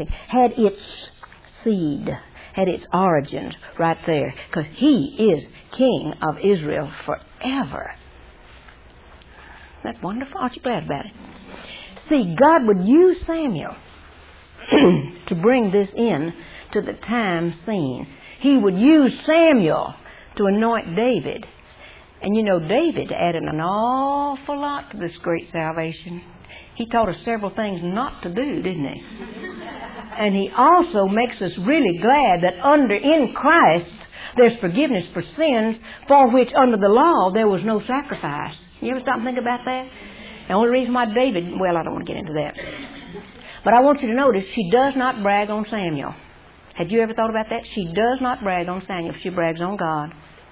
anointing had its seed, had its origins right there, because He is King of Israel forever. Isn't that wonderful? Aren't you glad about it? See, God would use Samuel to bring this in to the time scene. He would use Samuel to anoint David. And you know, David added an awful lot to this great salvation. He taught us several things not to do, didn't he? And he also makes us really glad that in Christ there's forgiveness for sins for which under the law there was no sacrifice. You ever stop and think about that? The only reason why David, well, I don't want to get into that. But I want you to notice she does not brag on Samuel. Had you ever thought about that? She does not brag on Samuel. She brags on God.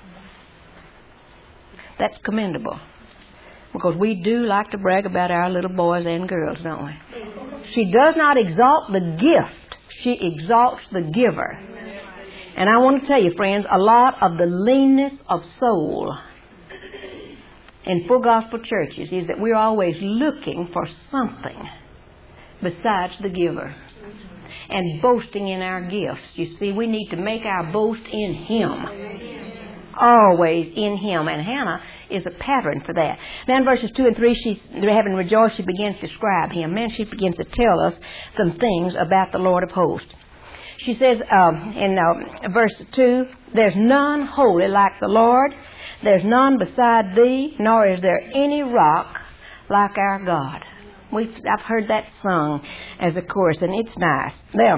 That's commendable. Because we do like to brag about our little boys and girls, don't we? She does not exalt the gift. She exalts the giver. And I want to tell you, friends, a lot of the leanness of soul in full gospel churches is that we're always looking for something besides the giver. And boasting in our gifts. You see, we need to make our boast in Him. Always in Him. And Hannah is a pattern for that. Now in verses 2 and 3, having rejoiced, she begins to describe Him. Then she begins to tell us some things about the Lord of hosts. She says in verse 2, there's none holy like the Lord. There's none beside Thee, nor is there any rock like our God. I've heard that sung as a chorus, and it's nice. Now,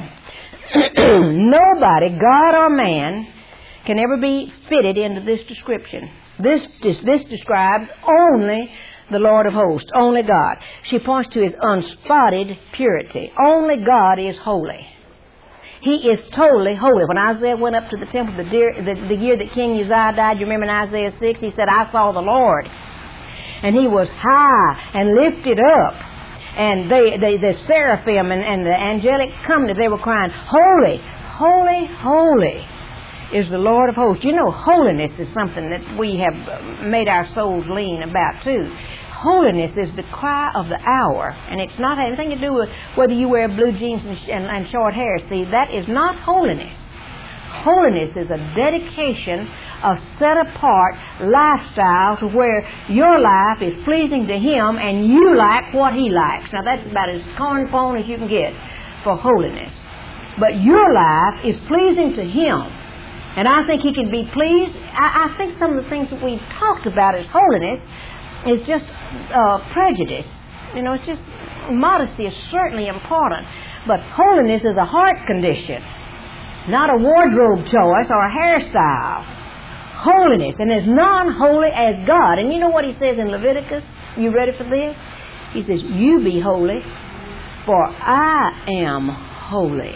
nobody, God or man, can ever be fitted into this description. This describes only the Lord of hosts, only God. She points to His unspotted purity. Only God is holy. He is totally holy. When Isaiah went up to the temple the year that King Uzziah died, you remember in Isaiah 6, he said, I saw the Lord. And He was high and lifted up. And the seraphim and the angelic company, they were crying, Holy, holy, holy is the Lord of hosts. You know, holiness is something that we have made our souls lean about too. Holiness is the cry of the hour, and it's not anything to do with whether you wear blue jeans and short hair. See, that is not holiness. Holiness is a dedication, a set-apart lifestyle to where your life is pleasing to Him and you like what He likes. Now, that's about as cornpone as you can get for holiness. But your life is pleasing to Him. And I think He can be pleased. I think some of the things that we've talked about as holiness is just prejudice. You know, it's just modesty is certainly important. But holiness is a heart condition, not a wardrobe choice or a hairstyle. Holiness. And there's none holy as God. And you know what He says in Leviticus? You ready for this? He says, you be holy, for I am holy.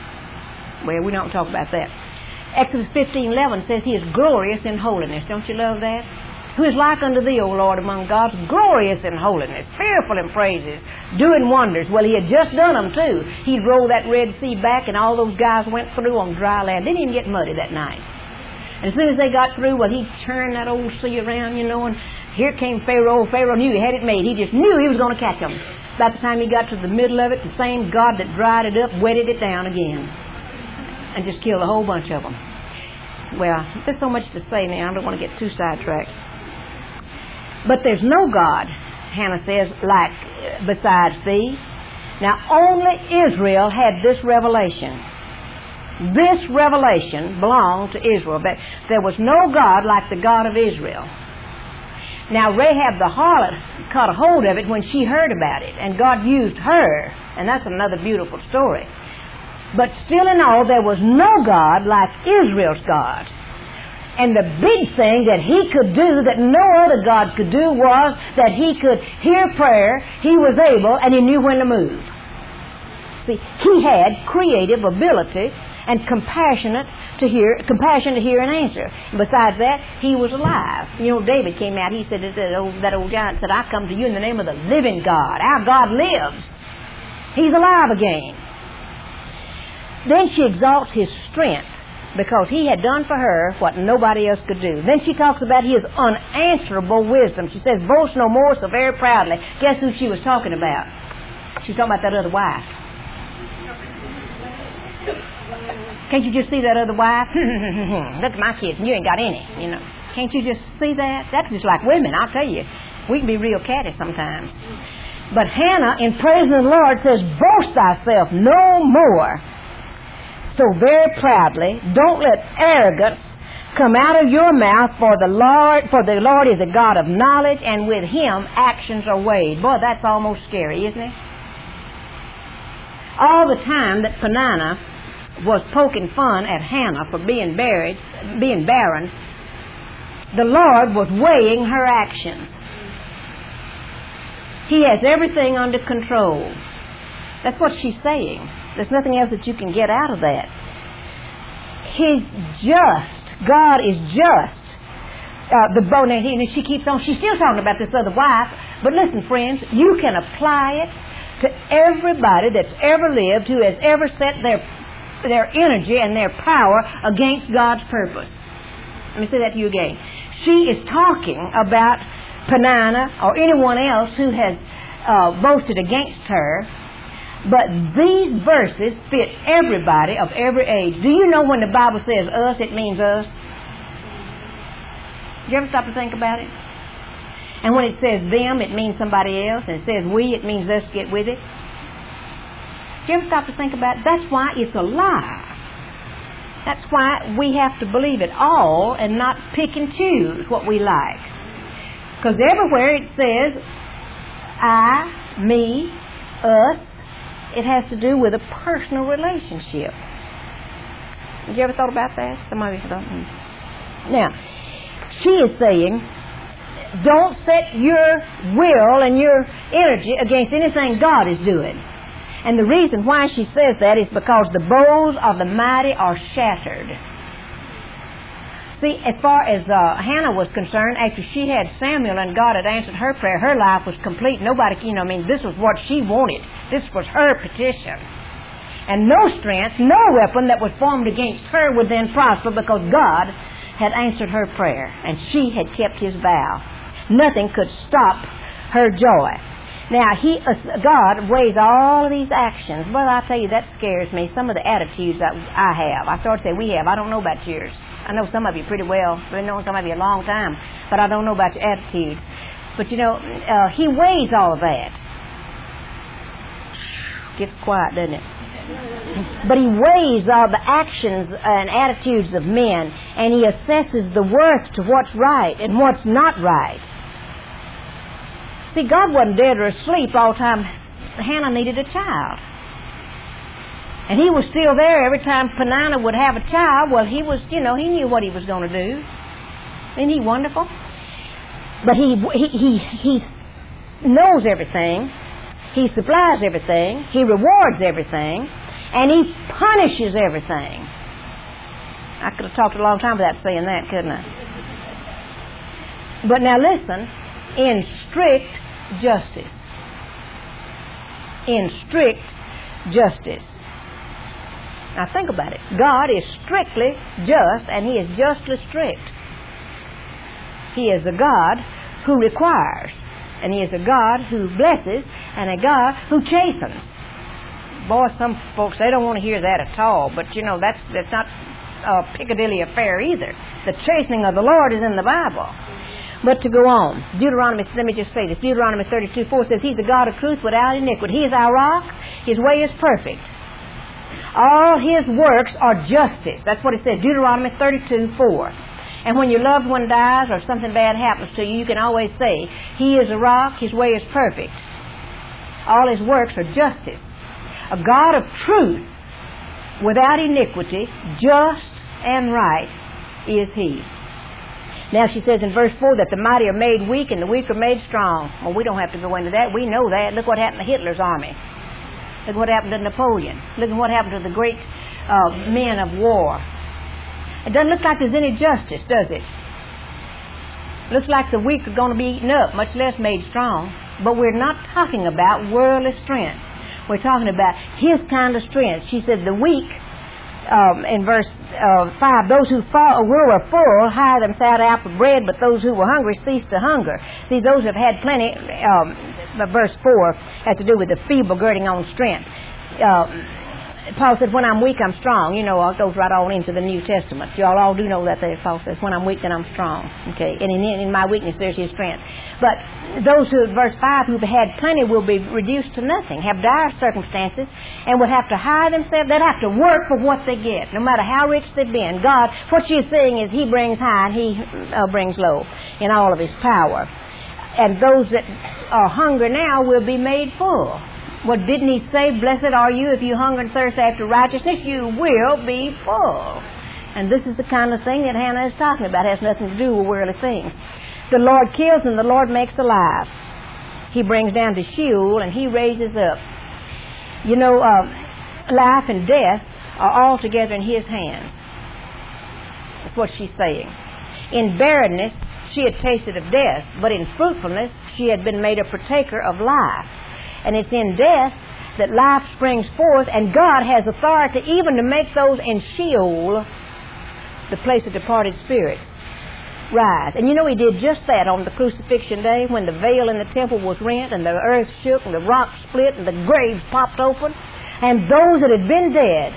Well, we don't talk about that. Exodus 15:11 says He is glorious in holiness. Don't you love that? Who is like unto Thee, O Lord, among gods, glorious in holiness, fearful in praises, doing wonders. Well, He had just done them too. He'd roll that Red Sea back and all those guys went through on dry land. Didn't even get muddy that night. And as soon as they got through, well, He turned that old sea around, you know, and here came Pharaoh. Pharaoh knew he had it made. He just knew he was going to catch them. By the time he got to the middle of it, the same God that dried it up wetted it down again and just killed a whole bunch of them. Well, there's so much to say now. I don't want to get too sidetracked. But there's no God, Hannah says, like besides Thee. Now, only Israel had this revelation. This revelation belonged to Israel. But there was no God like the God of Israel. Now, Rahab the harlot caught a hold of it when she heard about it, and God used her, and that's another beautiful story. But still in all, there was no God like Israel's God. And the big thing that He could do that no other God could do was that He could hear prayer, He was able, and He knew when to move. See, He had creative ability and compassion to hear and answer. Besides that, He was alive. You know, David came out, he said, that old giant said, I come to you in the name of the living God. Our God lives. He's alive again. Then she exalts His strength, because He had done for her what nobody else could do. Then she talks about His unanswerable wisdom. She says, boast no more so very proudly. Guess who she was talking about? She was talking about that other wife. Can't you just see that other wife? Look at my kids, and you ain't got any, you know. Can't you just see that? That's just like women, I'll tell you. We can be real catty sometimes. But Hannah, in praising the Lord, says, boast thyself no more so very proudly. Don't let arrogance come out of your mouth, for the Lord is a God of knowledge, and with Him actions are weighed. Boy, that's almost scary, isn't it? All the time that Peninnah was poking fun at Hannah for being barren, the Lord was weighing her actions. He has everything under control. That's what she's saying. There's nothing else that you can get out of that. He's just. God is just. She keeps on. She's still talking about this other wife. But listen, friends, you can apply it to everybody that's ever lived, who has ever set their energy and their power against God's purpose. Let me say that to you again. She is talking about Peninnah or anyone else who has boasted against her. But these verses fit everybody of every age. Do you know when the Bible says us, it means us? Do you ever stop to think about it? And when it says them, it means somebody else. And it says we, it means us get with it. Do you ever stop to think about it? That's why it's a lie. That's why we have to believe it all and not pick and choose what we like. Because everywhere it says I, me, us, it has to do with a personal relationship. Have you ever thought about that? Some of you don't. Now, she is saying, don't set your will and your energy against anything God is doing. And the reason why she says that is because the bows of the mighty are shattered. See, as far as Hannah was concerned, after she had Samuel and God had answered her prayer, her life was complete. Nobody, this was what she wanted. This was her petition. And no strength, no weapon that was formed against her would then prosper, because God had answered her prayer and she had kept His vow. Nothing could stop her joy. Now, God weighs all of these actions. Well, I tell you, that scares me. Some of the attitudes that I have. I started to say we have. I don't know about yours. I know some of you pretty well. I've been knowing some of you a long time. But I don't know about your attitudes. But, He weighs all of that. Gets quiet, doesn't it? But He weighs all the actions and attitudes of men, and He assesses the worth to what's right and what's not right. See, God wasn't dead or asleep all the time Hannah needed a child. And He was still there every time Peninnah would have a child. Well, He was, He knew what He was going to do. Isn't He wonderful? But He knows everything. He supplies everything. He rewards everything. And He punishes everything. I could have talked a long time without saying that, couldn't I? But now listen, in strict justice. In strict justice. Now think about it. God is strictly just, and He is justly strict. He is a God who requires, and He is a God who blesses, and a God who chastens. Boy, some folks, they don't want to hear that at all, but that's not a Piccadilly affair either. The chastening of the Lord is in the Bible. But to go on, let me just say this. Deuteronomy 32:4 says, He's the God of truth without iniquity. He is our rock. His way is perfect. All His works are justice. That's what it says, Deuteronomy 32:4. And when your loved one dies or something bad happens to you, you can always say, He is a rock. His way is perfect. All His works are justice. A God of truth without iniquity, just and right is He. Now she says in verse 4 that the mighty are made weak and the weak are made strong. Well, we don't have to go into that. We know that. Look what happened to Hitler's army. Look what happened to Napoleon. Look at what happened to the great men of war. It doesn't look like there's any justice, does it? It looks like the weak are going to be eaten up, much less made strong. But we're not talking about worldly strength. We're talking about His kind of strength. She said the weak, in verse 5, those who were full hire themselves out for bread, but those who were hungry ceased to hunger. See, those who have had plenty, verse 4 has to do with the feeble girding on strength. Paul said, when I'm weak, I'm strong. You know, it goes right on into the New Testament. You all do know that there. Paul says, when I'm weak, then I'm strong. Okay, and in my weakness, there's his strength. But those who, verse 5, who've had plenty will be reduced to nothing, have dire circumstances, and would have to hire themselves. They'd have to work for what they get, no matter how rich they've been. God, what she's saying is he brings high and he brings low in all of his power. And those that are hungry now will be made full. Well, didn't he say, blessed are you if you hunger and thirst after righteousness, you will be full. And this is the kind of thing that Hannah is talking about. It has nothing to do with worldly things. The Lord kills and the Lord makes alive. He brings down to Sheol and he raises up. You know, life and death are all together in his hands. That's what she's saying. In barrenness, she had tasted of death, but in fruitfulness, she had been made a partaker of life. And it's in death that life springs forth, and God has authority even to make those in Sheol, the place of departed spirits, rise. And you know he did just that on the crucifixion day when the veil in the temple was rent and the earth shook and the rocks split and the graves popped open. And those that had been dead,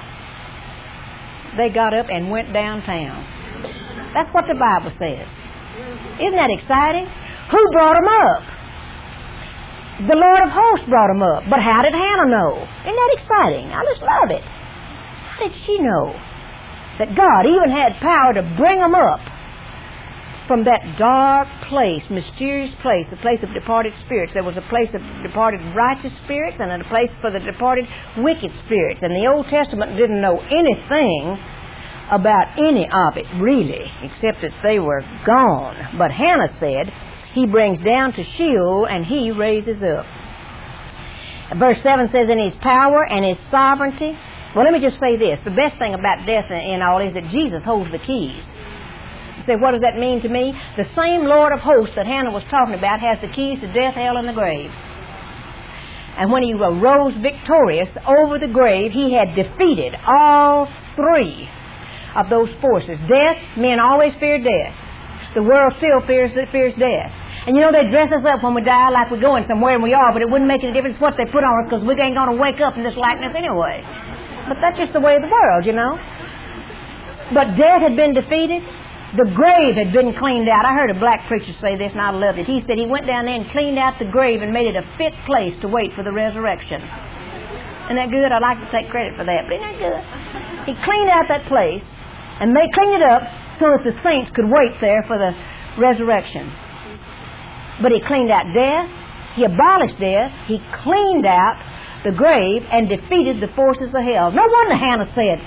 they got up and went downtown. That's what the Bible says. Isn't that exciting? Who brought them up? The Lord of hosts brought them up. But how did Hannah know? Isn't that exciting? I just love it. How did she know that God even had power to bring them up from that dark place, mysterious place, the place of departed spirits? There was a place of departed righteous spirits and a place for the departed wicked spirits. And the Old Testament didn't know anything about any of it, really, except that they were gone. But Hannah said, he brings down to Sheol and he raises up. Verse 7 says, in his power and his sovereignty. Well, let me just say this. The best thing about death and all is that Jesus holds the keys. You say, what does that mean to me? The same Lord of hosts that Hannah was talking about has the keys to death, hell, and the grave. And when he arose victorious over the grave, he had defeated all three of those forces. Death, men always fear death. The world still fears death. And you know, they dress us up when we die like we're going somewhere, and we are, but it wouldn't make any difference what they put on us because we ain't going to wake up in this likeness anyway. But that's just the way of the world, you know. But death had been defeated. The grave had been cleaned out. I heard a black preacher say this, and I loved it. He said he went down there and cleaned out the grave and made it a fit place to wait for the resurrection. Isn't that good? I'd like to take credit for that, but isn't that good? He cleaned out that place and cleaned it up so that the saints could wait there for the resurrection. But he cleaned out death, he abolished death, he cleaned out the grave and defeated the forces of hell. No wonder Hannah said,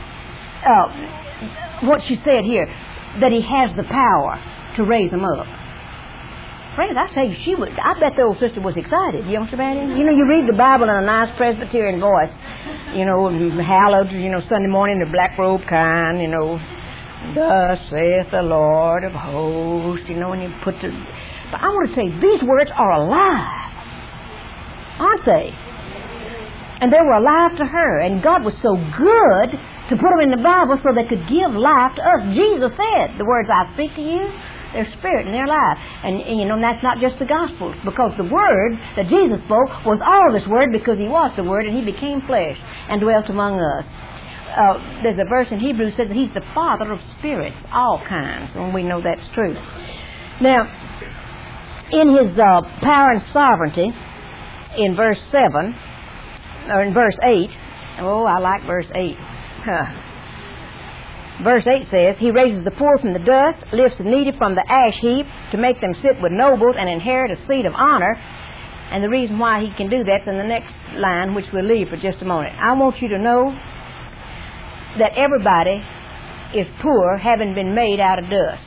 what she said here, that he has the power to raise them up. Friends, I tell you, I bet the old sister was excited. You understand? You know, you read the Bible in a nice Presbyterian voice, you know, hallowed, you know, Sunday morning, the black robe kind, you know, thus saith the Lord of hosts, you know, and you put the... But I want to tell you, these words are alive, aren't they? And they were alive to her, and God was so good to put them in the Bible so they could give life to us. Jesus said, the words I speak to you, they're spirit and they're life. And you know, and that's not just the gospel, because the word that Jesus spoke was all this word, because he was the word and he became flesh and dwelt among us. There's a verse in Hebrews that says that he's the Father of spirits, all kinds, and we know that's true. Now, in his power and sovereignty, in verse 7, or in verse 8, oh, I like verse 8. Verse 8 says, he raises the poor from the dust, lifts the needy from the ash heap to make them sit with nobles and inherit a seat of honor. And the reason why he can do that's in the next line, which we'll leave for just a moment. I want you to know that everybody is poor, having been made out of dust.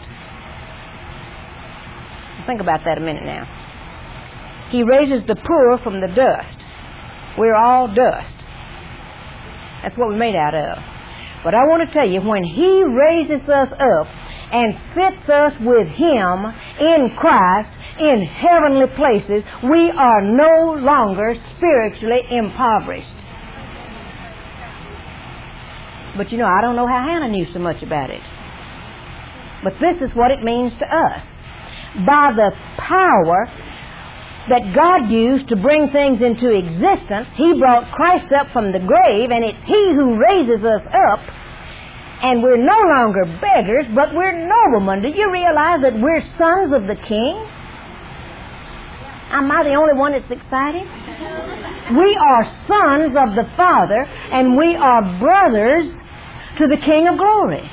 Think about that a minute now. He raises the poor from the dust. We're all dust. That's what we're made out of. But I want to tell you, when he raises us up and sits us with him in Christ in heavenly places, we are no longer spiritually impoverished. But you know, I don't know how Hannah knew so much about it. But this is what it means to us. By the power that God used to bring things into existence. He brought Christ up from the grave, and it's He who raises us up. And we're no longer beggars, but we're noblemen. Do you realize that we're sons of the King? Am I the only one that's excited? We are sons of the Father, and we are brothers to the King of glory.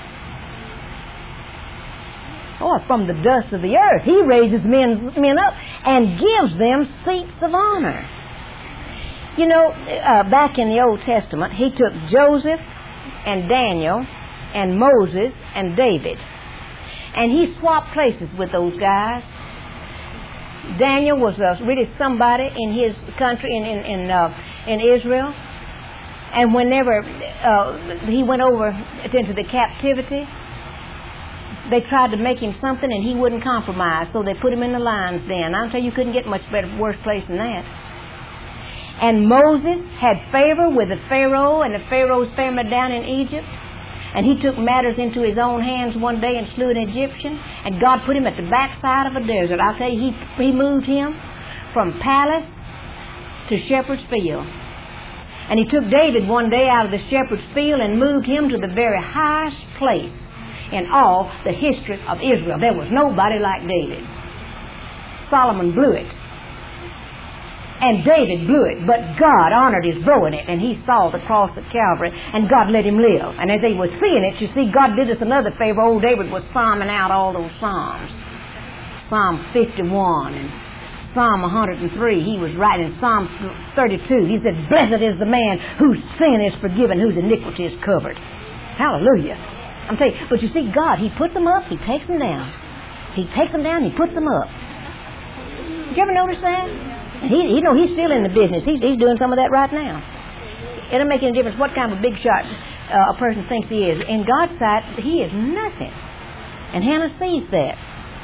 Oh, from the dust of the earth, He raises men up and gives them seats of honor. You know, back in the Old Testament, He took Joseph and Daniel and Moses and David, and He swapped places with those guys. Daniel was really somebody in his country, in Israel, and whenever he went over into the captivity, they tried to make him something, and he wouldn't compromise, so they put him in the lion's den. I'll tell you, you couldn't get much worse place than that. And Moses had favor with the Pharaoh and the Pharaoh's family down in Egypt, and he took matters into his own hands one day and slew an Egyptian, and God put him at the backside of a desert. I'll tell you, he moved him from palace to shepherd's field. And He took David one day out of the shepherd's field and moved him to the very highest place in all the history of Israel. There was nobody like David. Solomon blew it, and David blew it, but God honored his blowing it, and he saw the cross of Calvary, and God let him live. And as they were seeing it, you see, God did us another favor. Old David was psalming out all those psalms. Psalm 51 and Psalm 103. He was writing Psalm 32. He said, "Blessed is the man whose sin is forgiven, whose iniquity is covered." Hallelujah. I'm telling you, but you see, God, He puts them up, He takes them down. He takes them down, He puts them up. Did you ever notice that? And He's still in the business. He's doing some of that right now. It don't make any difference what kind of a big shot a person thinks he is. In God's sight, he is nothing. And Hannah sees that.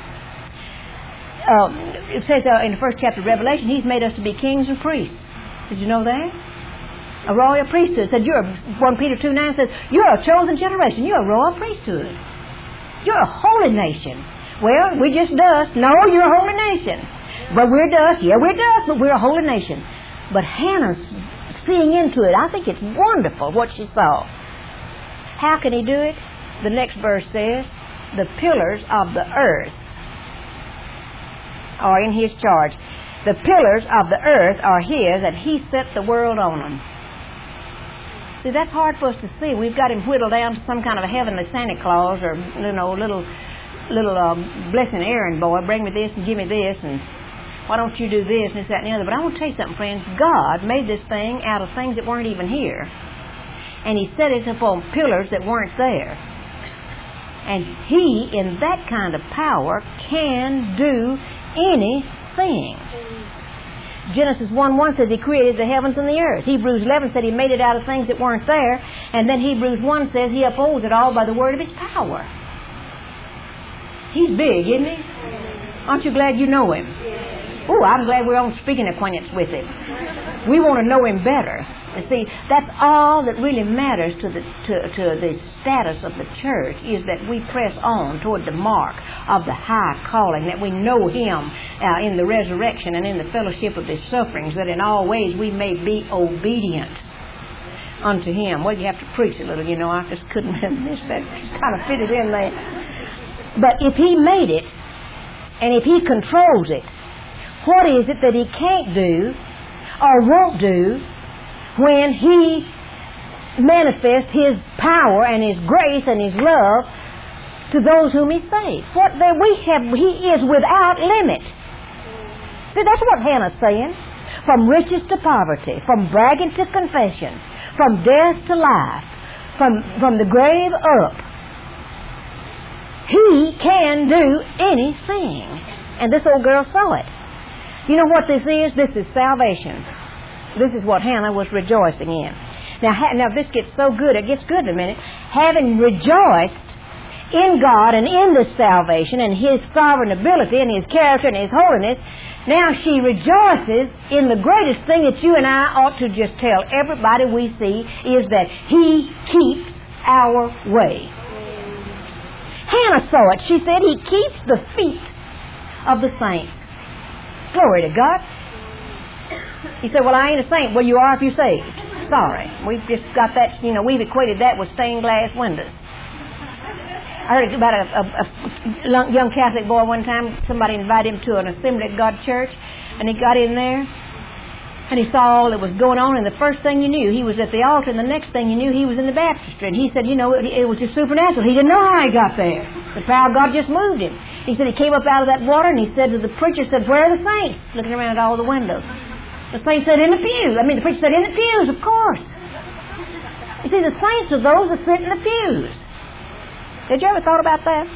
It says in the first chapter of Revelation, He's made us to be kings and priests. Did you know that? A royal priesthood. Said 1 Peter 2:9 says, you're a chosen generation. You're a royal priesthood. You're a holy nation. Well, we just dust. No, you're a holy nation. But we're dust. Yeah, we're dust, but we're a holy nation. But Hannah's seeing into it. I think it's wonderful what she saw. How can He do it? The next verse says, the pillars of the earth are in His charge. The pillars of the earth are His, and He set the world on them. See, that's hard for us to see. We've got Him whittled down to some kind of a heavenly Santa Claus, or little blessing errand boy. Bring me this and give me this, and why don't you do this and this, that, and the other. But I want to tell you something, friends. God made this thing out of things that weren't even here, and He set it upon pillars that weren't there. And He, in that kind of power, can do anything. Genesis 1:1 says He created the heavens and the earth. Hebrews 11 said He made it out of things that weren't there. And then Hebrews 1 says He upholds it all by the word of His power. He's big, isn't He? Aren't you glad you know Him? Oh, I'm glad we're on speaking acquaintance with Him. We want to know Him better. And see, that's all that really matters to the status of the church, is that we press on toward the mark of the high calling, that we know Him in the resurrection and in the fellowship of His sufferings, that in all ways we may be obedient unto Him. Well, you have to preach a little, I just couldn't miss that. Kind of fitted in there. But if He made it, and if He controls it, what is it that He can't do or won't do when He manifests His power and His grace and His love to those whom He saves? He is without limit. See, that's what Hannah's saying. From riches to poverty, from bragging to confession, from death to life, from the grave up. He can do anything. And this old girl saw it. You know what this is? This is salvation. This is what Hannah was rejoicing in. Now this gets so good, it gets good in a minute. Having rejoiced in God and in this salvation and His sovereign ability and His character and His holiness, now she rejoices in the greatest thing that you and I ought to just tell everybody we see, is that He keeps our way. Hannah saw it. She said He keeps the feet of the saints. Glory to God. He said, well, I ain't a saint. Well, you are if you're saved. Sorry. We've just got that, we've equated that with stained glass windows. I heard about a young Catholic boy one time. Somebody invited him to an Assembly of God church, and he got in there, and he saw all that was going on, and the first thing you knew, he was at the altar, and the next thing you knew, he was in the baptistry. And he said, it was just supernatural. He didn't know how he got there. The power of God just moved him. He said he came up out of that water, and he said to the preacher, where are the saints? Looking around at all the windows. The saints said, in the pews. The preacher said, in the pews, of course. You see, the saints are those that sit in the pews. Did you ever thought about that?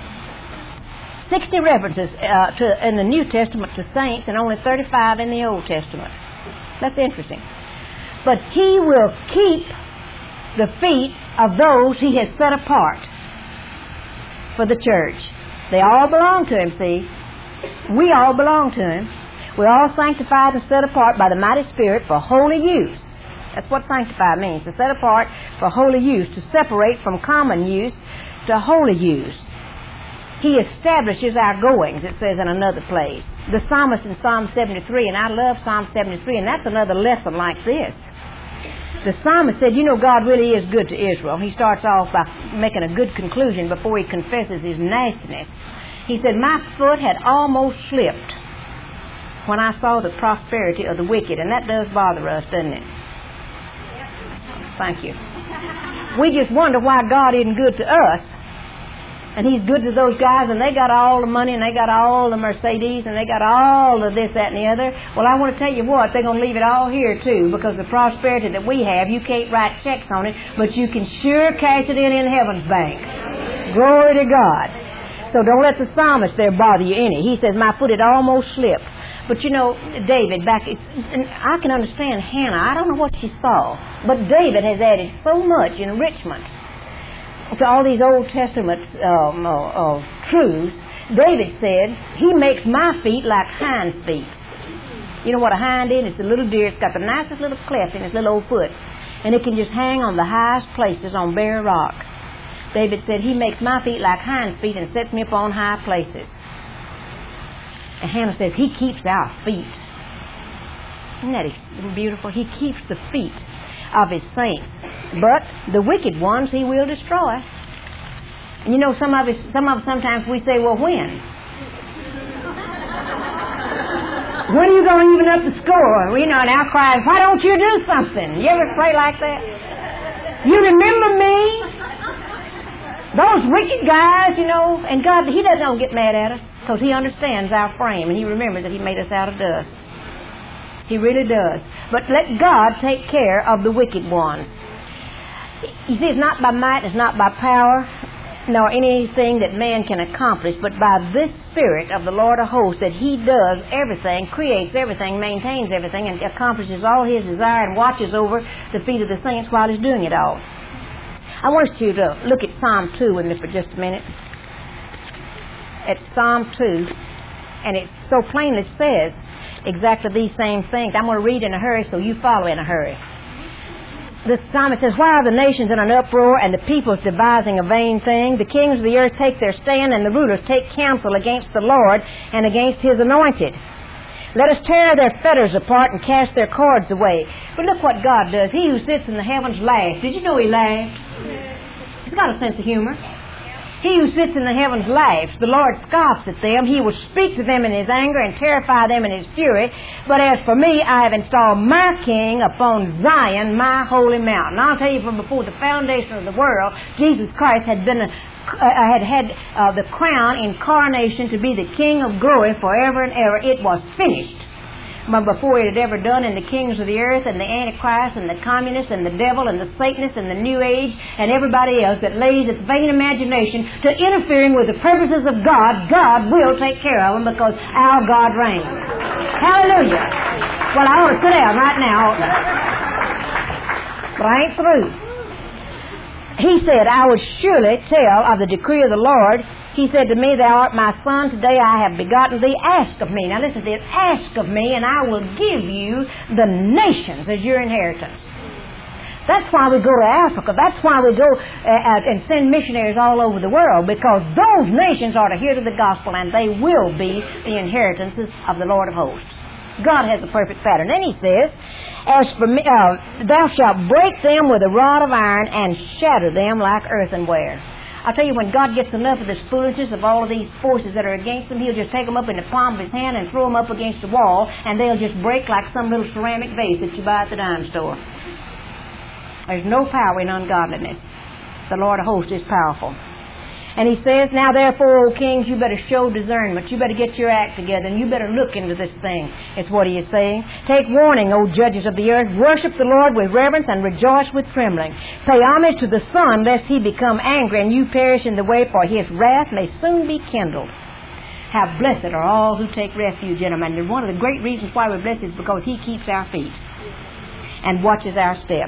60 references in the New Testament to saints and only 35 in the Old Testament. That's interesting. But He will keep the feet of those He has set apart for the church. They all belong to Him, see. We all belong to Him. We're all sanctified and set apart by the mighty Spirit for holy use. That's what sanctify means, to set apart for holy use, to separate from common use to holy use. He establishes our goings, it says in another place. The psalmist in Psalm 73, and I love Psalm 73, and that's another lesson like this. The psalmist said, God really is good to Israel. He starts off by making a good conclusion before he confesses his nastiness. He said, my foot had almost slipped when I saw the prosperity of the wicked, and that does bother us, doesn't it? Thank you. We just wonder why God isn't good to us. And He's good to those guys, and they got all the money, and they got all the Mercedes, and they got all of this, that, and the other. Well, I want to tell you what, they're going to leave it all here, too, because the prosperity that we have, you can't write checks on it, but you can sure cash it in heaven's bank. Glory to God. So don't let the psalmist there bother you any. He says, my foot had almost slipped. But David, and I can understand Hannah. I don't know what she saw, but David has added so much enrichment to all these Old Testament truths. David said, He makes my feet like hinds' feet. You know what a hind is? It's a little deer. It's got the nicest little cleft in its little old foot, and it can just hang on the highest places on bare rock. David said, He makes my feet like hinds' feet and sets me up on high places. And Hannah says, He keeps our feet. Isn't that beautiful? He keeps the feet of His saints. But the wicked ones He will destroy. And some of us sometimes we say, well, when? When are you going to even up the score? And our cry is, why don't you do something? You ever pray like that? You remember me? Those wicked guys, and God, He doesn't get mad at us because He understands our frame and He remembers that He made us out of dust. He really does. But let God take care of the wicked ones. You see, it's not by might, it's not by power, nor anything that man can accomplish, but by this Spirit of the Lord of hosts that He does everything, creates everything, maintains everything, and accomplishes all His desire and watches over the feet of the saints while He's doing it all. I want you to look at Psalm 2 with me for just a minute. At Psalm 2, and it so plainly says exactly these same things. I'm going to read in a hurry, so you follow in a hurry. The psalmist says, why are the nations in an uproar and the peoples devising a vain thing? The kings of the earth take their stand and the rulers take counsel against the Lord and against His anointed. Let us tear their fetters apart and cast their cords away. But look what God does. He who sits in the heavens laughs. Did you know He laughed? He's got a sense of humor. He who sits in the heavens laughs. The Lord scoffs at them. He will speak to them in His anger and terrify them in His fury. But as for me, I have installed my King upon Zion, my holy mountain. I'll tell you, from before the foundation of the world, Jesus Christ had been had the crown in coronation to be the King of glory forever and ever. It was finished. But before it had ever done in the kings of the earth and the Antichrist and the communists and the devil and the Satanists and the New Age and everybody else that lays its vain imagination to interfering with the purposes of God, God will take care of them because our God reigns. Hallelujah. Well, I ought to sit down right now, oughtn't I? But I ain't through. He said, I will surely tell of the decree of the Lord. He said to me, thou art my son, today I have begotten thee. Ask of me. Now listen to this. Ask of me, and I will give you the nations as your inheritance. That's why we go to Africa. That's why we go and send missionaries all over the world, because those nations are to hear to the gospel, and they will be the inheritances of the Lord of hosts. God has a perfect pattern. Then he says, "As for me, thou shalt break them with a rod of iron and shatter them like earthenware." I tell you, when God gets enough of this foolishness of all of these forces that are against him, he'll just take them up in the palm of his hand and throw them up against the wall, and they'll just break like some little ceramic vase that you buy at the dime store. There's no power in ungodliness. The Lord of hosts is powerful. And he says, "Now therefore, O kings, you better show discernment. You better get your act together, and you better look into this thing." It's what he is saying. "Take warning, O judges of the earth. Worship the Lord with reverence and rejoice with trembling. Pay homage to the Son, lest he become angry and you perish in the way, for his wrath may soon be kindled. How blessed are all who take refuge in him." And one of the great reasons why we're blessed is because he keeps our feet and watches our steps.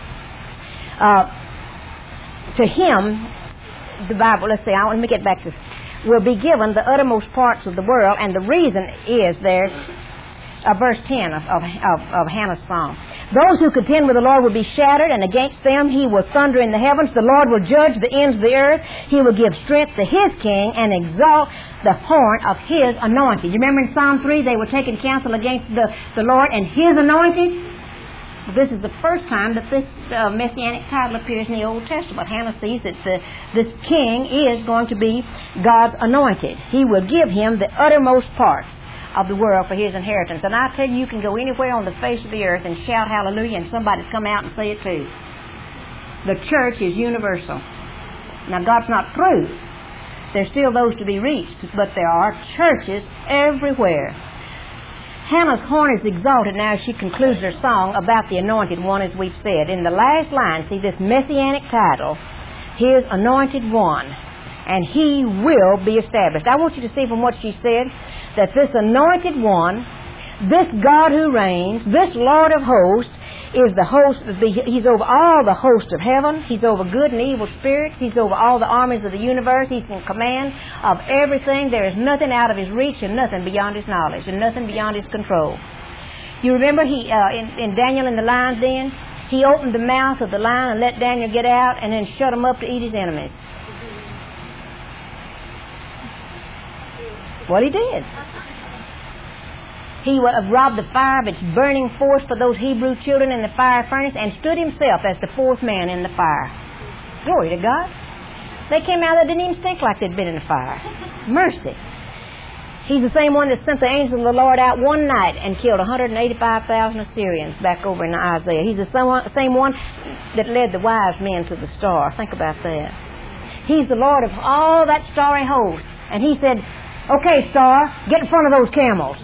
To him, the Bible, let me get back to, will be given the uttermost parts of the world, and the reason is there, verse 10 of Hannah's song. "Those who contend with the Lord will be shattered, and against them he will thunder in the heavens. The Lord will judge the ends of the earth. He will give strength to his king and exalt the horn of his anointed." You remember in Psalm 3, they were taking counsel against the Lord and his anointed? This is the first time that this messianic title appears in the Old Testament. Hannah sees that this king is going to be God's anointed. He will give him the uttermost parts of the world for his inheritance. And I tell you, you can go anywhere on the face of the earth and shout hallelujah, and somebody's come out and say it too. The church is universal. Now, God's not through. There's still those to be reached, but there are churches everywhere. Hannah's horn is exalted now as she concludes her song about the anointed one, as we've said. In the last line, see this messianic title, his anointed one, and he will be established. I want you to see from what she said that this anointed one, this God who reigns, this Lord of hosts, is the host. He's over all the hosts of heaven. He's over good and evil spirits. He's over all the armies of the universe. He's in command of everything. There is nothing out of his reach and nothing beyond his knowledge and nothing beyond his control. You remember he in Daniel in the lion's den, he opened the mouth of the lion and let Daniel get out and then shut him up to eat his enemies. What he did. He robbed the fire of its burning force for those Hebrew children in the fire furnace and stood himself as the fourth man in the fire. Glory to God. They came out that didn't even stink like they'd been in the fire. Mercy. He's the same one that sent the angel of the Lord out one night and killed 185,000 Assyrians back over in Isaiah. He's the same one that led the wise men to the star. Think about that. He's the Lord of all that starry host. And he said, "Okay, star, get in front of those camels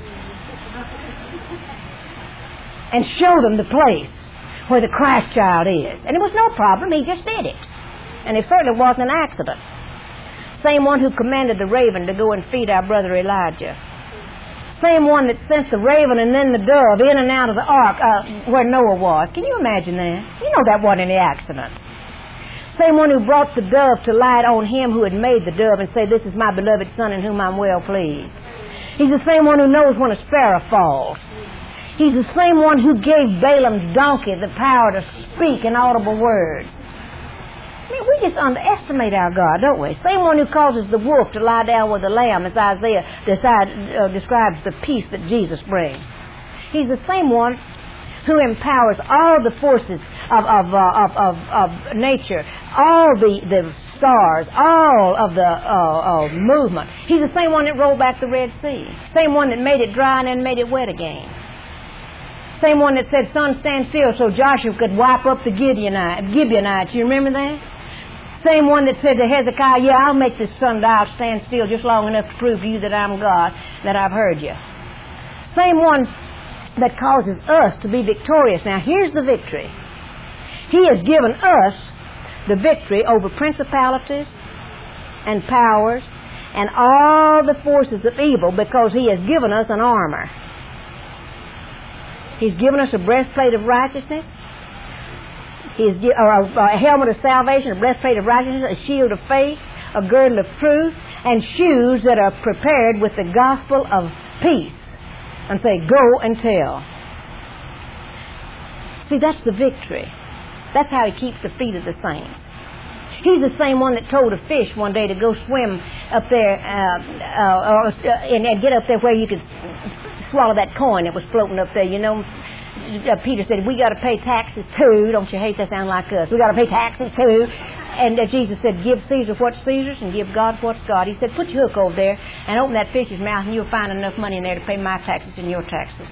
and show them the place where the Christ child is." And it was no problem. He just did it. And it certainly wasn't an accident. Same one who commanded the raven to go and feed our brother Elijah. Same one that sent the raven and then the dove in and out of the ark where Noah was. Can you imagine that? You know that wasn't any accident. Same one who brought the dove to light on him who had made the dove and say, "This is my beloved son in whom I'm well pleased." He's the same one who knows when a sparrow falls. He's the same one who gave Balaam's donkey the power to speak inaudible words. I mean, we just underestimate our God, don't we? Same one who causes the wolf to lie down with the lamb, as Isaiah describes the peace that Jesus brings. He's the same one who empowers all the forces of nature, all the stars, all of the movement. He's the same one that rolled back the Red Sea. Same one that made it dry and then made it wet again. Same one that said, "Sun, stand still," so Joshua could wipe up the Gibeonites. You remember that? Same one that said to Hezekiah, "Yeah, I'll make this sundial stand still just long enough to prove to you that I'm God, that I've heard you." Same one that causes us to be victorious. Now, here's the victory. He has given us the victory over principalities and powers and all the forces of evil because he has given us an armor. He's given us a breastplate of righteousness, a helmet of salvation, a breastplate of righteousness, a shield of faith, a girdle of truth, and shoes that are prepared with the gospel of peace. And say, "Go and tell." See, that's the victory. That's how He keeps the feet of the saints. He's the same one that told a fish one day to go swim up there and get up there where you could swallow that coin that was floating up there. You know, Peter said, we got to pay taxes too. Don't you hate that sound like us? We got to pay taxes too. And Jesus said, give Caesar what's Caesar's and give God what's God. He said, put your hook over there and open that fish's mouth and you'll find enough money in there to pay my taxes and your taxes.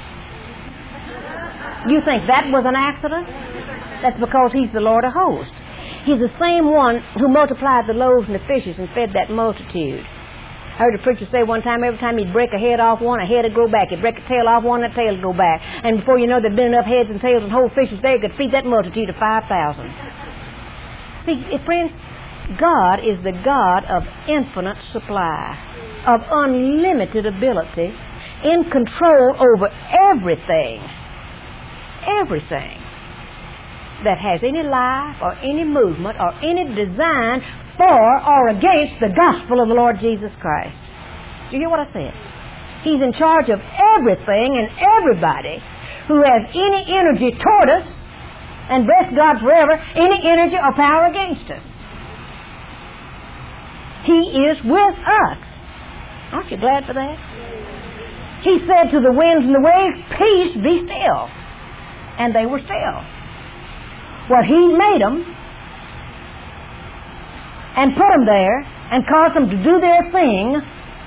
You think that was an accident? That's because He's the Lord of hosts. He's the same one who multiplied the loaves and the fishes and fed that multitude. I heard a preacher say one time, every time he'd break a head off one, a head would grow back. He'd break a tail off one, a tail would go back. And before you know, there'd been enough heads and tails and whole fishes there could feed that multitude of 5,000. See, friends, God is the God of infinite supply, of unlimited ability, in control over everything that has any life or any movement or any design for or against the gospel of the Lord Jesus Christ. Do you hear what I said? He's in charge of everything and everybody who has any energy toward us, and bless God forever, any energy or power against us. He is with us. Aren't you glad for that? He said to the winds and the waves, peace, be still. And they were still. Well, He made them and put them there and caused them to do their thing,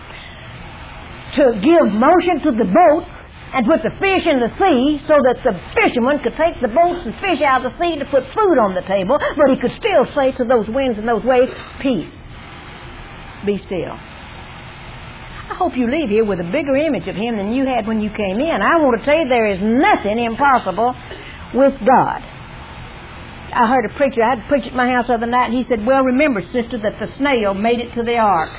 to give motion to the boats and put the fish in the sea so that the fishermen could take the boats and fish out of the sea to put food on the table, but He could still say to those winds and those waves, peace, be still. I hope you leave here with a bigger image of Him than you had when you came in. I want to tell you there is nothing impossible with God. I heard a preacher, I had to preach at my house the other night, and he said, well, remember, sister, that the snail made it to the ark.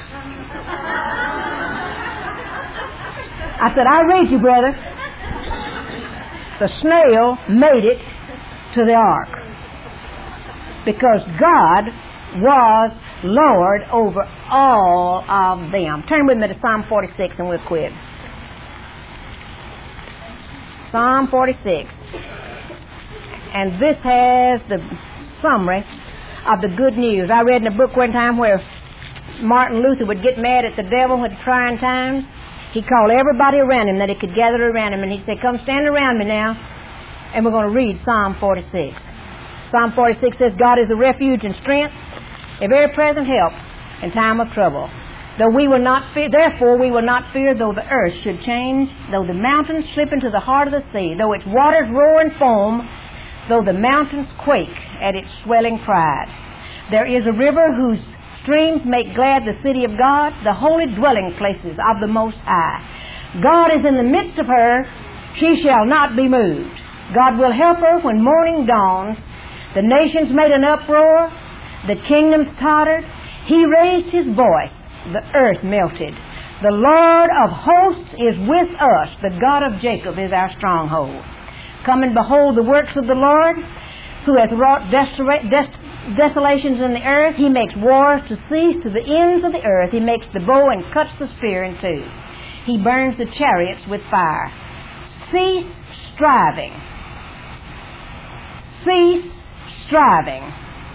I said, I'll read you, brother. The snail made it to the ark because God was Lord over all of them. Turn with me to Psalm 46 and we'll quit. Psalm 46. And this has the summary of the good news. I read in a book one time where Martin Luther would get mad at the devil at trying times. He'd call everybody around him that he could gather around him, and he'd say, come stand around me now, and we're going to read Psalm 46. Psalm 46 says, God is a refuge and strength, a very present help in time of trouble. Therefore we will not fear though the earth should change, though the mountains slip into the heart of the sea, though its waters roar and foam, though the mountains quake at its swelling pride. There is a river whose streams make glad the city of God, the holy dwelling places of the Most High. God is in the midst of her, she shall not be moved. God will help her when morning dawns. The nations made an uproar, the kingdoms tottered. He raised His voice, the earth melted. The Lord of hosts is with us, the God of Jacob is our stronghold. Come and behold the works of the Lord, who hath wrought desolations in the earth. He makes wars to cease to the ends of the earth. He makes the bow and cuts the spear in two. He burns the chariots with fire. Cease striving. Cease striving.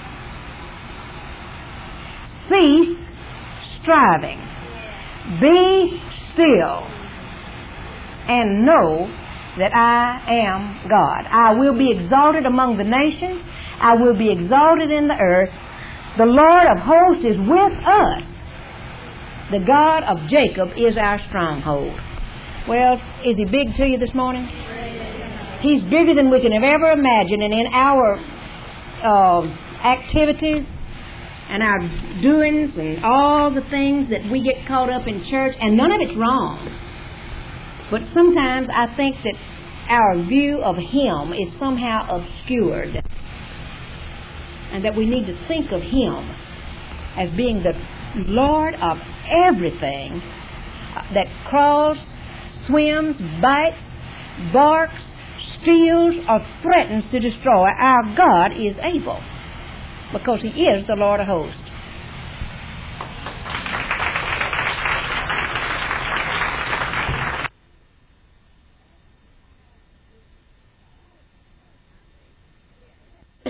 Cease striving. Be still and know that I am God. I will be exalted among the nations. I will be exalted in the earth. The Lord of hosts is with us. The God of Jacob is our stronghold. Well, is He big to you this morning? He's bigger than we can have ever imagined. And in our activities and our doings and all the things that we get caught up in church, and none of it's wrong. But sometimes I think that our view of Him is somehow obscured, and that we need to think of Him as being the Lord of everything that crawls, swims, bites, barks, steals, or threatens to destroy. Our God is able, because He is the Lord of hosts.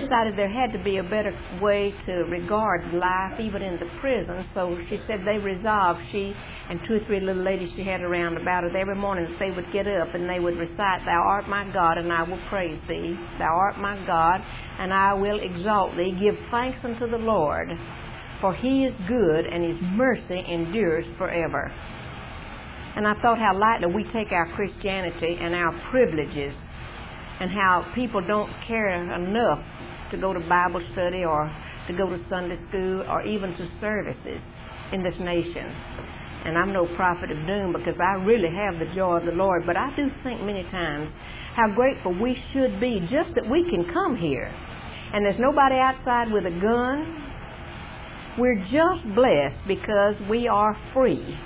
decided there had to be a better way to regard life, even in the prison. So she said they resolved, she and 2 or 3 little ladies she had around about her, every morning that they would get up and they would recite, "Thou art my God, and I will praise thee. Thou art my God, and I will exalt thee. Give thanks unto the Lord, for he is good, and his mercy endures forever." And I thought how lightly we take our Christianity and our privileges, and how people don't care enough to go to Bible study or to go to Sunday school or even to services in this nation. And I'm no prophet of doom, because I really have the joy of the Lord, but I do think many times how grateful we should be just that we can come here. And there's nobody outside with a gun. We're just blessed because we are free.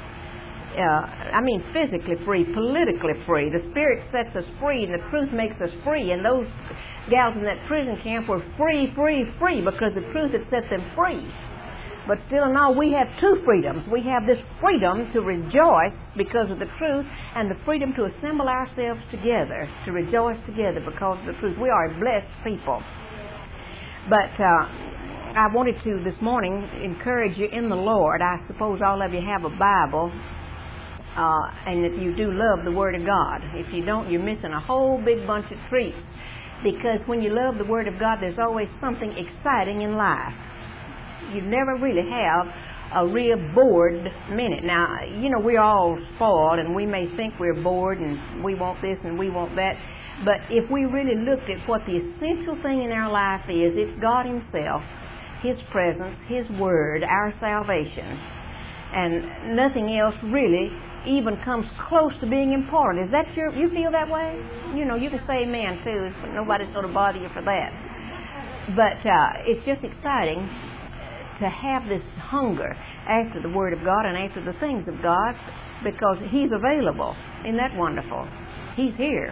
Physically free, politically free. The Spirit sets us free, and the truth makes us free. And those gals in that prison camp were free because the truth had set them free. But still and all, we have 2 freedoms. We have this freedom to rejoice because of the truth, and the freedom to assemble ourselves together, to rejoice together because of the truth. We are a blessed people. But I wanted to this morning encourage you in the Lord. I suppose all of you have a Bible. And if you do love the Word of God. If you don't, you're missing a whole big bunch of treats. Because when you love the Word of God, there's always something exciting in life. You never really have a real bored minute. Now, we're all spoiled, and we may think we're bored, and we want this and we want that. But if we really looked at what the essential thing in our life is, it's God Himself, His presence, His Word, our salvation. And nothing else really even comes close to being important. Is that you feel that way? You can say amen too, but nobody's going to bother you for that. But it's just exciting to have this hunger after the Word of God and after the things of God, because He's available. Isn't that wonderful? He's here.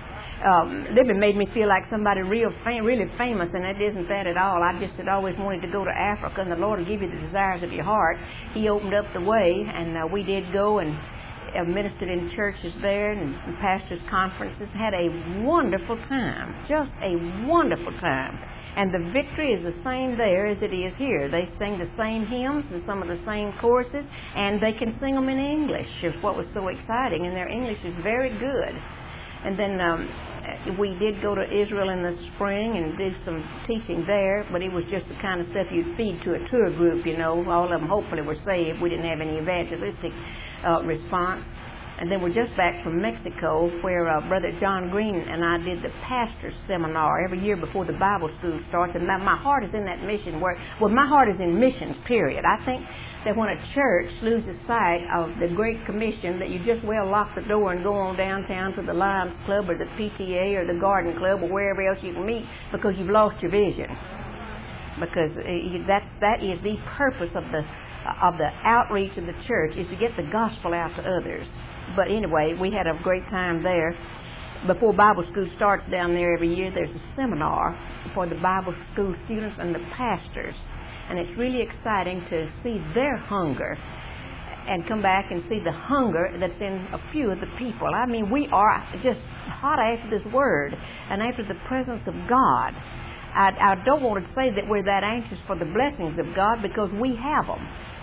Libby made me feel like somebody really famous, and it isn't that at all. I just had always wanted to go to Africa, and the Lord will give you the desires of your heart. He opened up the way, and we did go and ministered in churches there and pastors' conferences. Had a wonderful time, just a wonderful time. And the victory is the same there as it is here. They sing the same hymns and some of the same choruses, and they can sing them in English, is what was so exciting, and their English is very good. And then we did go to Israel in the spring and did some teaching there, but it was just the kind of stuff you'd feed to a tour group, All of them hopefully were saved. We didn't have any evangelistic response. And then we're just back from Mexico, where Brother John Green and I did the pastor's seminar every year before the Bible school starts. And my heart is in that mission work. Well, my heart is in missions, period. I think that when a church loses sight of the Great Commission, that you just lock the door and go on downtown to the Lions Club or the PTA or the Garden Club or wherever else you can meet, because you've lost your vision. Because that is the purpose of the outreach of the church, is to get the gospel out to others. But anyway, we had a great time there. Before Bible school starts down there every year, there's a seminar for the Bible school students and the pastors. And it's really exciting to see their hunger and come back and see the hunger that's in a few of the people. I mean, we are just hot after this Word and after the presence of God. I don't want to say that we're that anxious for the blessings of God, because we have them.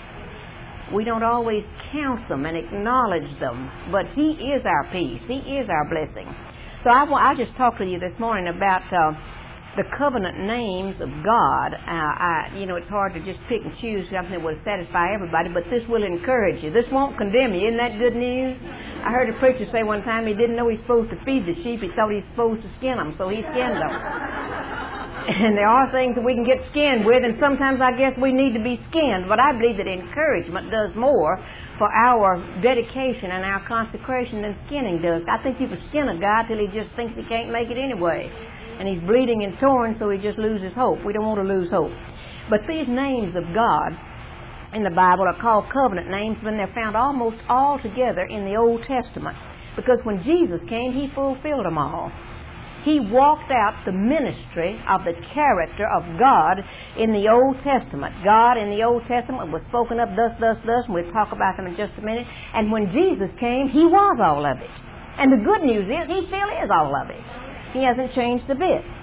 We don't always count them and acknowledge them, but He is our peace. He is our blessing. So I just talked to you this morning about the covenant names of God. It's hard to just pick and choose something that will satisfy everybody, but this will encourage you. This won't condemn you. Isn't that good news? I heard a preacher say one time he didn't know he's supposed to feed the sheep. He thought he's supposed to skin them, so he skinned them. And there are things that we can get skinned with, and sometimes I guess we need to be skinned. But I believe that encouragement does more for our dedication and our consecration than skinning does. I think you can skin a guy till he just thinks he can't make it anyway. And he's bleeding and torn, so he just loses hope. We don't want to lose hope. But these names of God in the Bible are called covenant names, when they're found almost all together in the Old Testament. Because when Jesus came, He fulfilled them all. He walked out the ministry of the character of God in the Old Testament. God in the Old Testament was spoken of thus, and we'll talk about them in just a minute. And when Jesus came, He was all of it. And the good news is, He still is all of it. He hasn't changed a bit.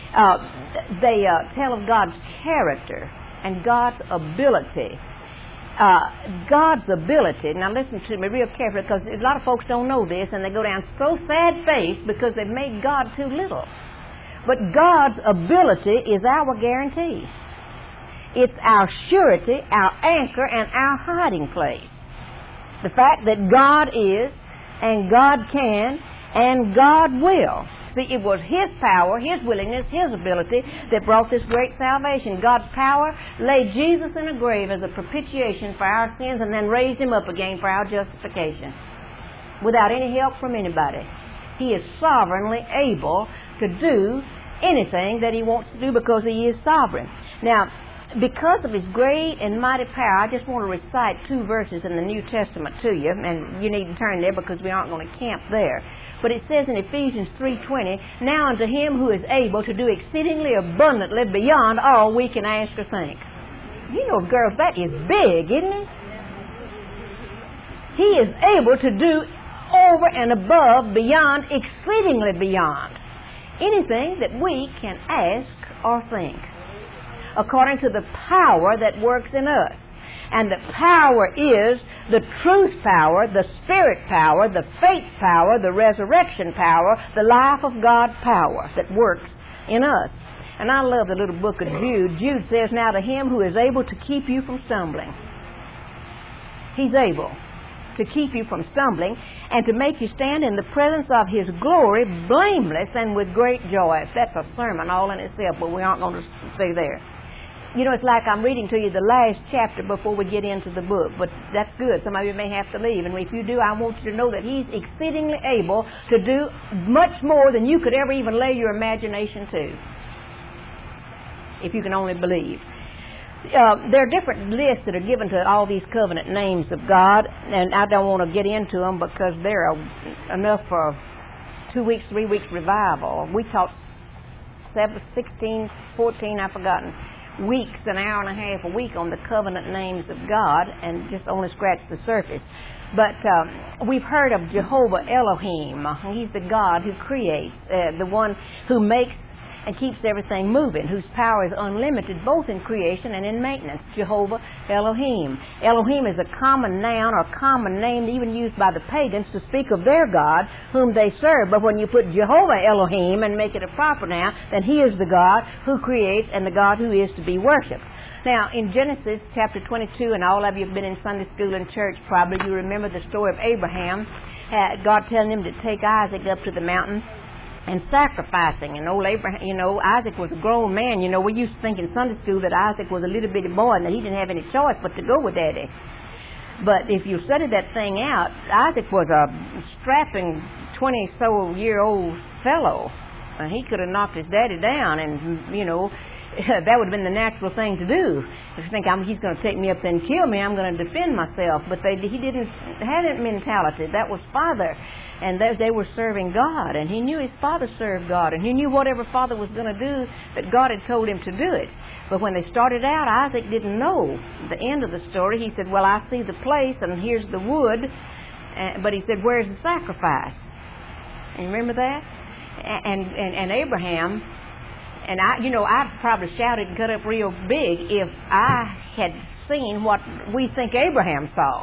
They tell of God's character and God's ability. God's ability, now listen to me real carefully, because a lot of folks don't know this, and they go down so sad-faced because they've made God too little. But God's ability is our guarantee. It's our surety, our anchor, and our hiding place. The fact that God is, and God can, and God will. See, it was His power, His willingness, His ability that brought this great salvation. God's power laid Jesus in a grave as a propitiation for our sins and then raised Him up again for our justification without any help from anybody. He is sovereignly able to do anything that He wants to do because He is sovereign. Now, because of His great and mighty power, I just want to recite 2 verses in the New Testament to you, and you needn't turn there because we aren't going to camp there. But it says in Ephesians 3:20, now unto Him who is able to do exceedingly abundantly beyond all we can ask or think. You know, girls, that is big, isn't it? He is able to do over and above, beyond, exceedingly beyond anything that we can ask or think, according to the power that works in us. And the power is the truth power, the spirit power, the faith power, the resurrection power, the life of God power that works in us. And I love the little book of Jude. Jude says, now to Him who is able to keep you from stumbling. He's able to keep you from stumbling and to make you stand in the presence of His glory blameless and with great joy. That's a sermon all in itself, but we aren't going to stay there. You know, it's like I'm reading to you the last chapter before we get into the book, but that's good. Some of you may have to leave, and if you do, I want you to know that He's exceedingly able to do much more than you could ever even lay your imagination to, if you can only believe. There are different lists that are given to all these covenant names of God, and I don't want to get into them because they're enough for 2 weeks, 3 weeks revival. We taught 16, 14, I've forgotten, weeks, an hour and a half a week on the covenant names of God, and just only scratched the surface. But we've heard of Jehovah Elohim. He's the God who creates, the one who makes and keeps everything moving, whose power is unlimited both in creation and in maintenance. Jehovah Elohim. Elohim is a common noun or common name even used by the pagans to speak of their God whom they serve. But when you put Jehovah Elohim and make it a proper noun, then He is the God who creates and the God who is to be worshipped. Now, in Genesis chapter 22, and all of you have been in Sunday school and church probably, you remember the story of Abraham. God telling him to take Isaac up to the mountain and sacrificing. And old Abraham, Isaac was a grown man. We used to think in Sunday school that Isaac was a little bitty boy and that he didn't have any choice but to go with Daddy. But if you study that thing out, Isaac was a strapping 20-so-year-old fellow. He could have knocked his daddy down, and, that would have been the natural thing to do. If you think he's going to take me up there and kill me, I'm going to defend myself. But he didn't have that mentality. That was father. And they were serving God. And he knew his father served God. And he knew whatever father was going to do, that God had told him to do it. But when they started out, Isaac didn't know the end of the story. He said, well, I see the place, and here's the wood. But he said, where's the sacrifice? And you remember that? And Abraham... And I'd probably shouted and cut up real big if I had seen what we think Abraham saw.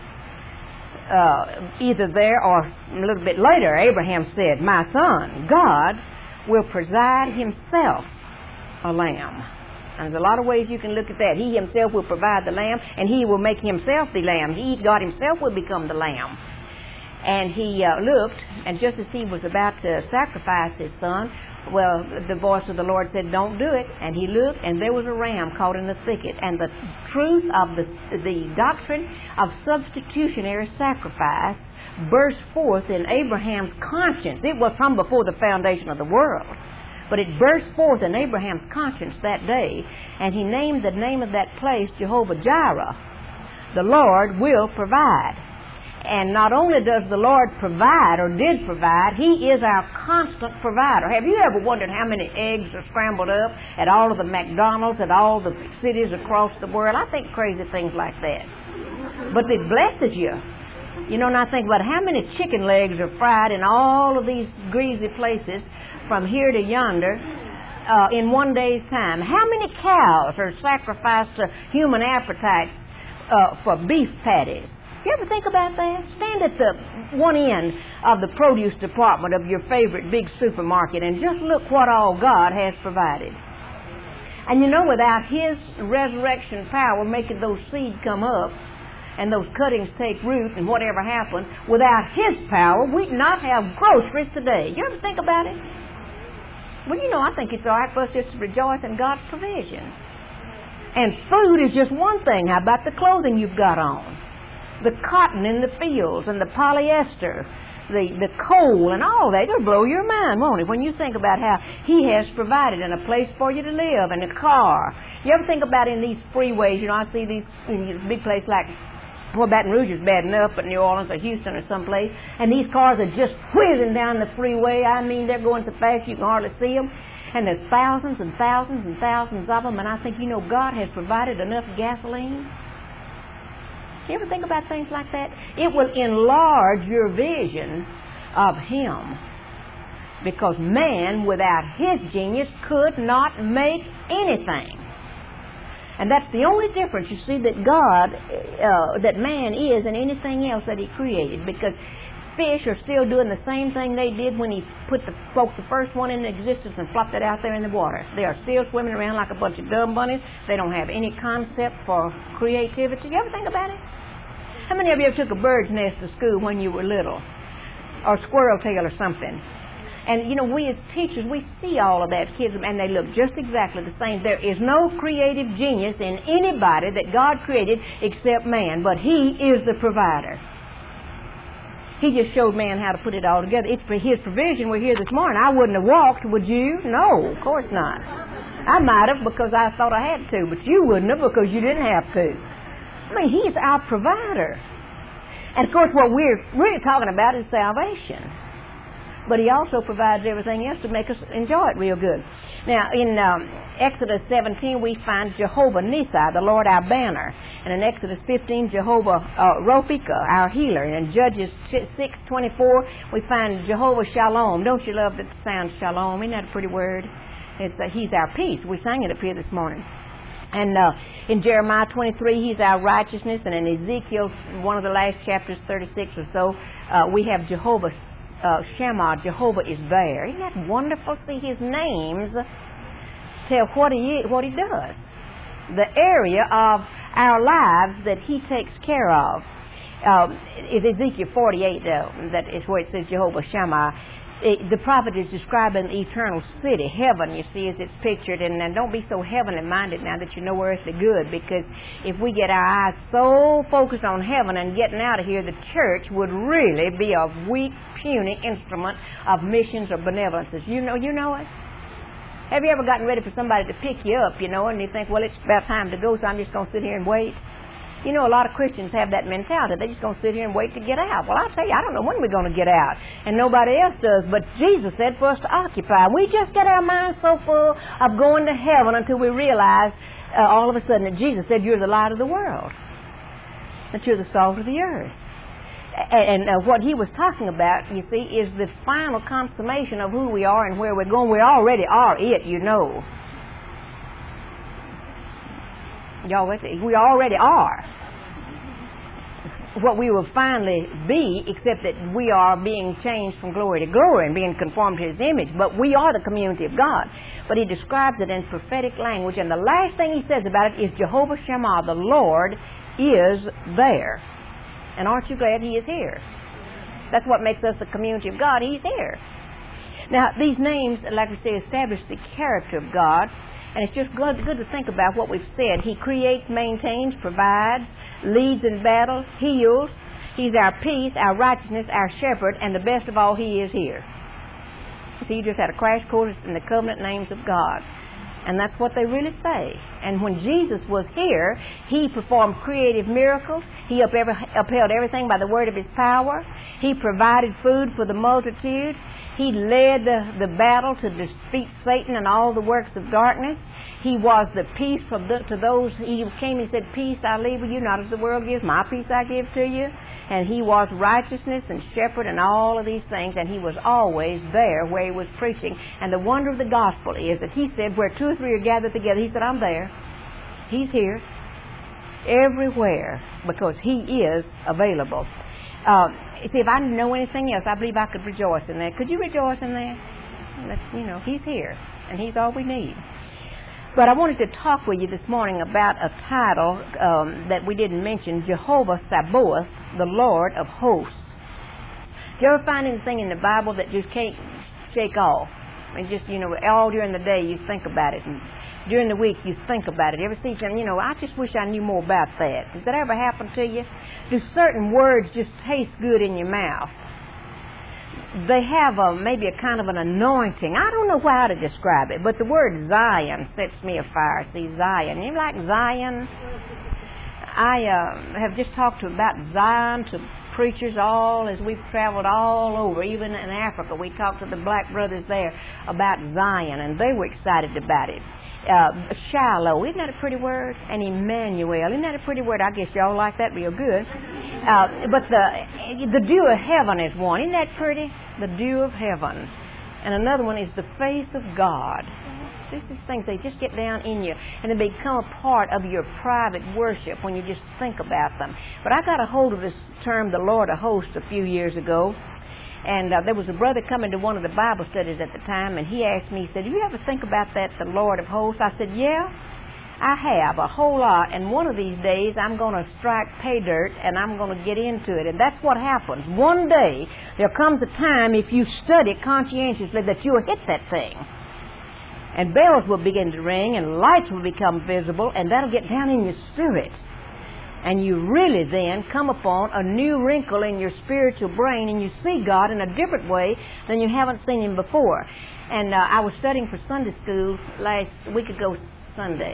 Either there or a little bit later, Abraham said, my son, God will provide Himself a lamb. And there's a lot of ways you can look at that. He Himself will provide the lamb, and He will make Himself the lamb. God Himself will become the lamb. And he looked, and just as he was about to sacrifice his son, well, the voice of the Lord said, don't do it. And he looked, and there was a ram caught in the thicket. And the truth of the doctrine of substitutionary sacrifice burst forth in Abraham's conscience. It was from before the foundation of the world. But it burst forth in Abraham's conscience that day, and he named the name of that place Jehovah Jireh. The Lord will provide. And not only does the Lord provide, or did provide, He is our constant provider. Have you ever wondered how many eggs are scrambled up at all of the McDonald's, at all the cities across the world? I think crazy things like that. But it blesses you. And I think about how many chicken legs are fried in all of these greasy places from here to yonder in one day's time? How many cows are sacrificed to human appetite for beef patties? You ever think about that? Stand at the one end of the produce department of your favorite big supermarket and just look what all God has provided. And you know, without His resurrection power making those seeds come up and those cuttings take root and whatever happened, without His power, we'd not have groceries today. You ever think about it? Well, you know, I think it's all right for us just to rejoice in God's provision. And food is just one thing. How about the clothing you've got on? The cotton in the fields and the polyester, the coal and all that. It'll blow your mind, won't it, when you think about how He has provided in a place for you to live and a car. You ever think about in these freeways, you know, I see these in a big place like, well, Baton Rouge is bad enough, but New Orleans or Houston or someplace, and these cars are just whizzing down the freeway. I mean, they're going so fast you can hardly see them. And there's thousands and thousands and thousands of them, and I think, you know, God has provided enough gasoline. You ever think about things like that? It will enlarge your vision of Him. Because man, without His genius, could not make anything. And that's the only difference, you see, that that man is in anything else that He created. Because fish are still doing the same thing they did when He spoke the first one into existence and flopped it out there in the water. They are still swimming around like a bunch of dumb bunnies. They don't have any concept for creativity. You ever think about it? How many of you ever took a bird's nest to school when you were little? Or squirrel tail or something? And, you know, we as teachers, we see all of that, kids, and they look just exactly the same. There is no creative genius in anybody that God created except man, but He is the provider. He just showed man how to put it all together. It's for His provision. We're here this morning. I wouldn't have walked, would you? No, of course not. I might have because I thought I had to, but you wouldn't have because you didn't have to. I mean, He's our provider. And of course, what we're really talking about is salvation. But He also provides everything else to make us enjoy it real good. Now, in Exodus 17, we find Jehovah Nissi, the Lord our banner. And in Exodus 15, Jehovah Ropika, our healer. And in Judges 6:24, we find Jehovah Shalom. Don't you love the sound Shalom? Isn't that a pretty word? He's our peace. We sang it up here this morning. And in Jeremiah 23, He's our righteousness. And in Ezekiel, one of the last chapters, 36 or so, we have Jehovah Shammah. Jehovah is there. Isn't that wonderful? See, His names tell what He does. The area of our lives that He takes care of. Is Ezekiel 48, though. That is where it says Jehovah Shammah. The prophet is describing the eternal city, heaven, you see, as it's pictured. And don't be so heavenly minded now that you know earthly good, because if we get our eyes so focused on heaven and getting out of here, the church would really be a weak, puny instrument of missions or benevolences. You know it? Have you ever gotten ready for somebody to pick you up, you know, and you think, well, it's about time to go, so I'm just going to sit here and wait? You know, a lot of Christians have that mentality. They're just going to sit here and wait to get out. Well, I'll tell you, I don't know when we're going to get out. And nobody else does. But Jesus said for us to occupy. We just get our minds so full of going to heaven until we realize all of a sudden that Jesus said, you're the light of the world. That you're the salt of the earth. And what He was talking about, you see, is the final consummation of who we are and where we're going. We already are it, you know. Y'all with me? We already are what we will finally be, except that we are being changed from glory to glory and being conformed to His image. But we are the community of God. But He describes it in prophetic language, and the last thing He says about it is Jehovah Shammah, the Lord is there. And aren't you glad He is here? That's what makes us the community of God. He's here. Now, these names, like we say, establish the character of God. And it's just good to think about what we've said. He creates, maintains, provides, leads in battle, heals. He's our peace, our righteousness, our shepherd, and the best of all, He is here. So you just had a crash course in the covenant names of God. And that's what they really say. And when Jesus was here, He performed creative miracles. He upheld everything by the word of His power. He provided food for the multitude. He led the battle to defeat Satan and all the works of darkness. He was the peace to those. He came and said, peace I leave with you, not as the world gives, my peace I give to you. And He was righteousness and shepherd and all of these things, and He was always there where He was preaching. And the wonder of the gospel is that He said, where 2 or 3 are gathered together, He said, I'm there. He's here. Everywhere, because He is available. See, if I didn't know anything else, I believe I could rejoice in that. Could you rejoice in that? He's here, and He's all we need. But I wanted to talk with you this morning about a title that we didn't mention, Jehovah Sabaoth, the Lord of Hosts. Do you ever find anything in the Bible that just can't shake off? And just, all during the day you think about it, and during the week you think about it. You ever see something, I just wish I knew more about that. Does that ever happen to you? Do certain words just taste good in your mouth? They have maybe a kind of an anointing. I don't know how to describe it, but the word Zion sets me afire. See, Zion. You like Zion? I have just talked about Zion to preachers as we've traveled all over, even in Africa. We talked to the black brothers there about Zion, and they were excited about it. Shiloh, isn't that a pretty word? And Emmanuel, isn't that a pretty word? I guess y'all like that real good. But the dew of heaven is one. Isn't that pretty? The dew of heaven. And another one is the face of God. These things, they just get down in you, and they become a part of your private worship when you just think about them. But I got a hold of this term, the Lord of Hosts, a few years ago. And there was a brother coming to one of the Bible studies at the time, and he asked me, he said, do you ever think about that, the Lord of Hosts? I said, yeah, I have, a whole lot. And one of these days, I'm going to strike pay dirt, and I'm going to get into it. And that's what happens. One day, there comes a time, if you study conscientiously, that you'll hit that thing. And bells will begin to ring, and lights will become visible, and that'll get down in your spirit. And you really then come upon a new wrinkle in your spiritual brain, and you see God in a different way than you haven't seen Him before. And I was studying for Sunday school last Sunday.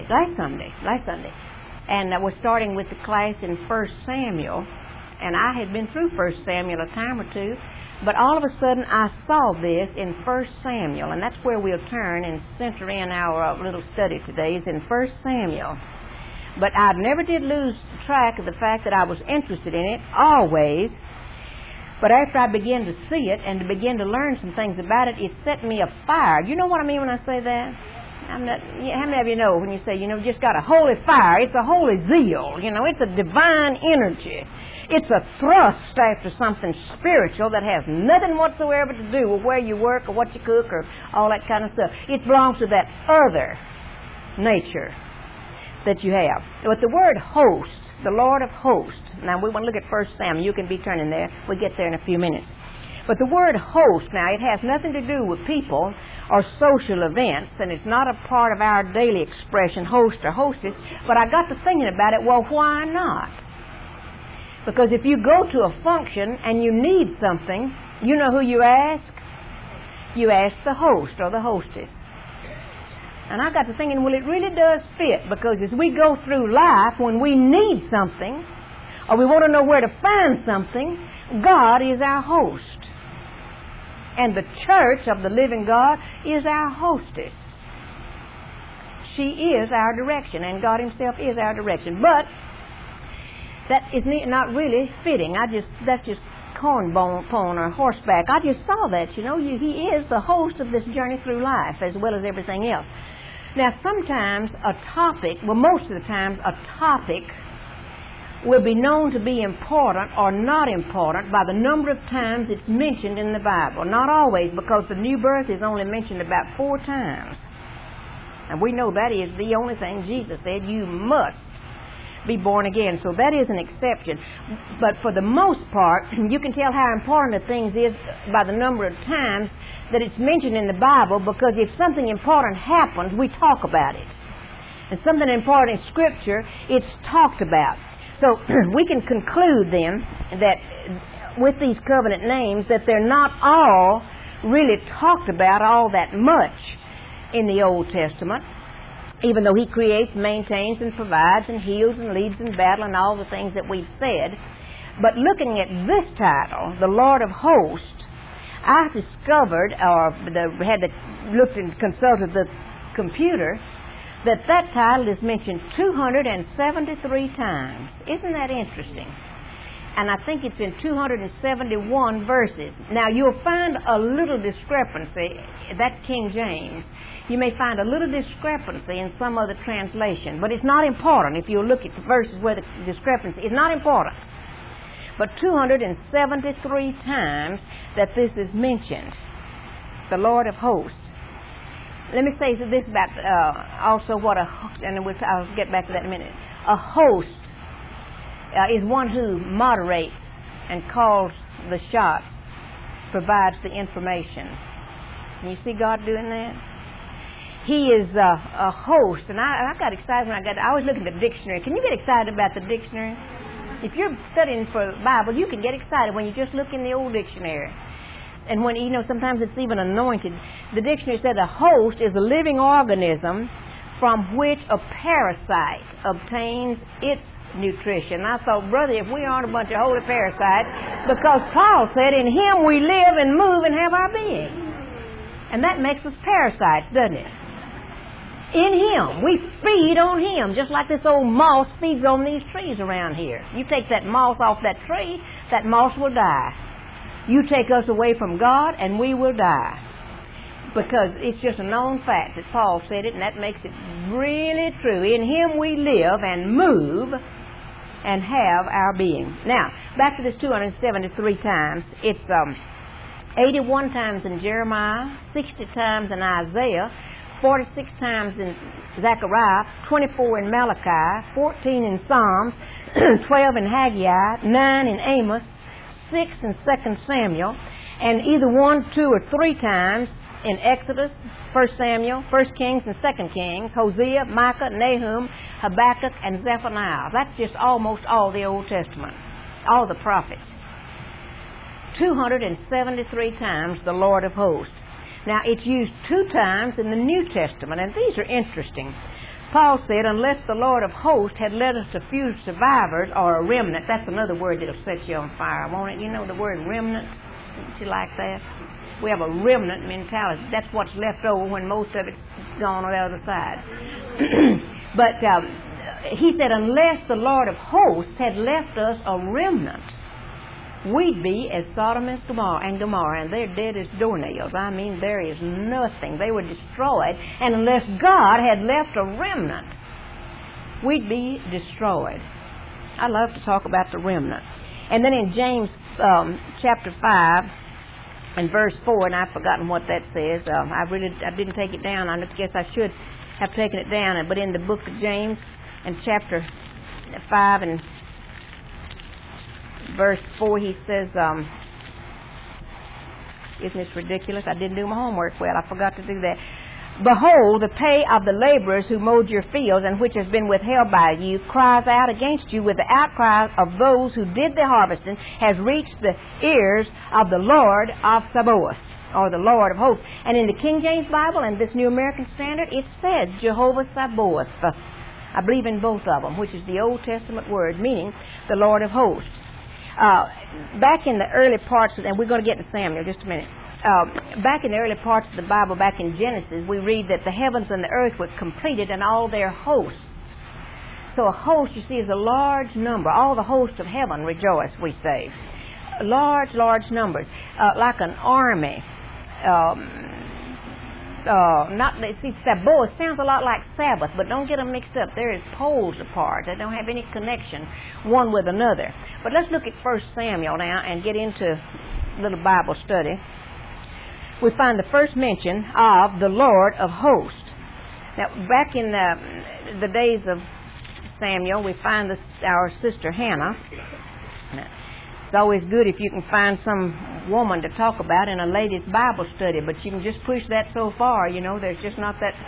And I was starting with the class in 1 Samuel. And I had been through 1 Samuel a time or two. But all of a sudden I saw this in 1 Samuel. And that's where we'll turn and center in our little study today, is in 1 Samuel. But I never did lose track of the fact that I was interested in it, always. But after I began to see it and to begin to learn some things about it, it set me afire. You know what I mean when I say that? How many of you know when you say, just got a holy fire? It's a holy zeal. It's a divine energy. It's a thrust after something spiritual that has nothing whatsoever to do with where you work or what you cook or all that kind of stuff. It belongs to that other nature that you have. But the word host, the Lord of Hosts, now we want to look at 1 Samuel. You can be turning there. We'll get there in a few minutes. But the word host, now, it has nothing to do with people or social events, and it's not a part of our daily expression, host or hostess. But I got to thinking about it, well, why not? Because if you go to a function and you need something, you know who you ask? You ask the host or the hostess. And I got to thinking, well, it really does fit, because as we go through life, when we need something, or we want to know where to find something, God is our host. And the church of the living God is our hostess. She is our direction, and God Himself is our direction. But that is not really fitting. That's just cornbone or horseback. I just saw that, He is the host of this journey through life, as well as everything else. Now, sometimes a topic, most of the times, a topic will be known to be important or not important by the number of times it's mentioned in the Bible. Not always, because the new birth is only mentioned about 4 times. And we know that is the only thing Jesus said, you must be born again. So that is an exception. But for the most part, you can tell how important a thing is by the number of times that it's mentioned in the Bible, because if something important happens, we talk about it. And something important in Scripture, it's talked about. So we can conclude then that with these covenant names, that they're not all really talked about all that much in the Old Testament, even though He creates, maintains, and provides, and heals, and leads in battle, and all the things that we've said. But looking at this title, the Lord of Hosts, I discovered, looked and consulted the computer, that title is mentioned 273 times. Isn't that interesting? and I think it's in 271 verses. Now, you'll find a little discrepancy. That's King James. You may find a little discrepancy in some other translation, but it's not important. If you look at the verses where the discrepancy is not important. But 273 times that this is mentioned, the Lord of hosts. Let me say this about also what and I'll get back to that in a minute. A host is one who moderates and calls the shots, provides the information. Can you see God doing that? He is a host, and I got excited when I was looking at the dictionary. Can you get excited about the dictionary? If you're studying for the Bible, you can get excited when you just look in the old dictionary. And when, sometimes it's even anointed. The dictionary said a host is a living organism from which a parasite obtains its nutrition. I thought, brother, if we aren't a bunch of holy parasites, because Paul said, in Him we live and move and have our being. And that makes us parasites, doesn't it? In Him. We feed on Him, just like this old moss feeds on these trees around here. You take that moss off that tree, that moss will die. You take us away from God, and we will die. Because it's just a known fact that Paul said it, and that makes it really true. In Him we live and move and have our being. Now, back to this 273 times. It's 81 times in Jeremiah, 60 times in Isaiah, 46 times in Zechariah, 24 in Malachi, 14 in Psalms, 12 in Haggai, 9 in Amos, 6 in 2 Samuel, and either 1, 2, or 3 times in Exodus, 1 Samuel, 1 Kings, and 2 Kings, Hosea, Micah, Nahum, Habakkuk, and Zephaniah. That's just almost all the Old Testament, all the prophets. 273 times the Lord of hosts. Now, it's used 2 times in the New Testament, and these are interesting. Paul said, unless the Lord of hosts had led us to few survivors or a remnant, that's another word that'll set you on fire, won't it? You know the word remnant? Don't you like that? We have a remnant mentality. That's what's left over when most of it's gone on the other side. But he said, unless the Lord of hosts had left us a remnant, we'd be as Sodom and Gomorrah, and they're dead as doornails. I mean, there is nothing. They were destroyed, and unless God had left a remnant, we'd be destroyed. I love to talk about the remnant. And then in James chapter 5 and verse 4, and I've forgotten what that says. I didn't take it down. I guess I should have taken it down. But in the book of James, in chapter 5 and verse 4, he says, isn't this ridiculous? I didn't do my homework well. I forgot to do that. Behold, the pay of the laborers who mowed your fields and which has been withheld by you cries out against you with the outcry of those who did the harvesting has reached the ears of the Lord of Sabaoth, or the Lord of hosts. And in the King James Bible and this New American Standard, it says Jehovah Sabaoth. I believe in both of them, which is the Old Testament word, meaning the Lord of hosts. Back in the early parts, and we're going to get to Samuel in just a minute. Back in the early parts of the Bible, back in Genesis, we read that the heavens and the earth were completed and all their hosts. So a host, you see, is a large number. All the hosts of heaven rejoice, we say. Large, large numbers. Like an army. Sabaoth sounds a lot like Sabbath, but don't get them mixed up. They're poles apart. They don't have any connection one with another. But let's look at 1 Samuel now and get into a little Bible study. We find the first mention of the Lord of hosts. Now, back in the days of Samuel, we find our sister Hannah. It's always good if you can find some woman to talk about in a ladies' Bible study, but you can just push that so far, there's just not that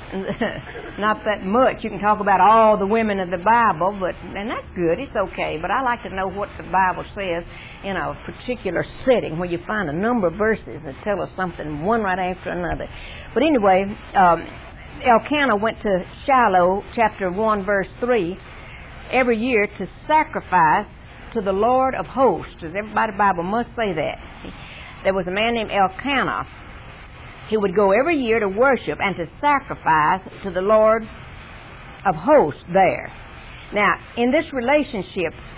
much. You can talk about all the women of the Bible, and that's good, it's okay, but I like to know what the Bible says in a particular setting where you find a number of verses that tell us something one right after another. But anyway, Elkanah went to Shiloh, chapter 1, verse 3, every year to sacrifice to the Lord of hosts. Everybody in the Bible must say that. There was a man named Elkanah. He would go every year to worship and to sacrifice to the Lord of hosts there. Now, in this relationship,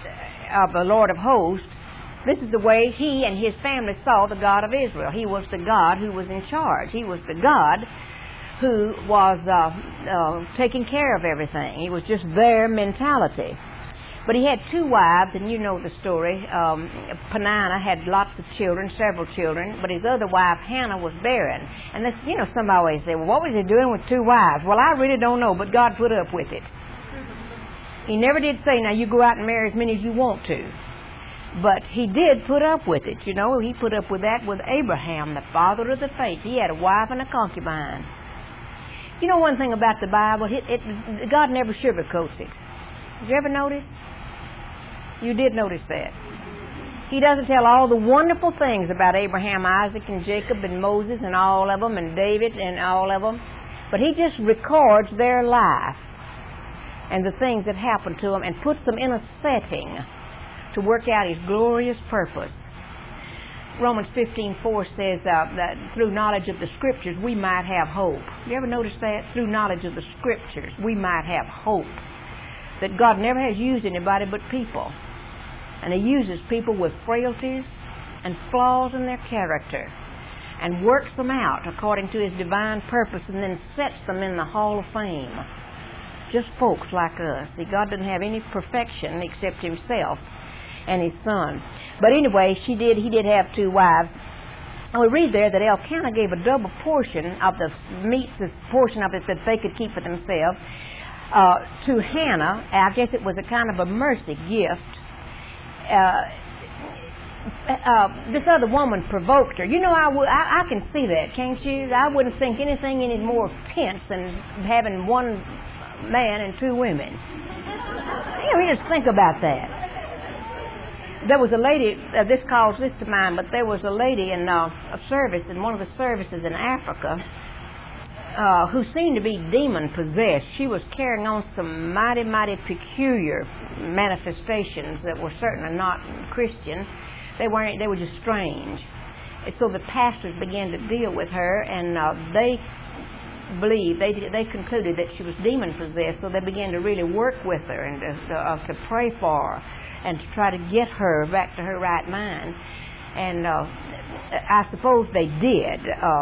of the Lord of hosts, this is the way he and his family saw the God of Israel. He was the God who was in charge. He was the God who was taking care of everything. He was just their mentality. But he had 2 wives, and you know the story. Peninnah had lots of children, several children, but his other wife, Hannah, was barren. And this, you know, some always say, well, what was he doing with 2 wives? Well, I really don't know, but God put up with it. He never did say, now you go out and marry as many as you want to. But he did put up with it, you know. He put up with that with Abraham, the father of the faith. He had a wife and a concubine. You know one thing about the Bible? God never sugarcoats it. Did you ever notice? You did notice that. He doesn't tell all the wonderful things about Abraham, Isaac, and Jacob, and Moses, and all of them, and David, and all of them. But he just records their life and the things that happened to them and puts them in a setting to work out his glorious purpose. Romans 15:4 says that through knowledge of the Scriptures we might have hope. You ever notice that? Through knowledge of the Scriptures we might have hope. That God never has used anybody but people. And he uses people with frailties and flaws in their character and works them out according to his divine purpose and then sets them in the Hall of Fame. Just folks like us. See, God doesn't have any perfection except himself and his son. But anyway, he did have 2 wives. And we read there that Elkanah gave a double portion of the meat, the portion of it that they could keep for themselves, to Hannah. I guess it was a kind of a mercy gift. This other woman provoked her. You know, I can see that, can't you? I wouldn't think anything any more tense than having 1 man and 2 women. You know, just think about that. There was a lady, this calls this to mind, but there was a lady in a service, in one of the services in Africa, who seemed to be demon-possessed. She was carrying on some mighty, mighty peculiar manifestations that were certainly not Christian. They were just strange. And so the pastors began to deal with her, and they believed, they concluded that she was demon-possessed, so they began to really work with her and to pray for her and to try to get her back to her right mind. And I suppose they did.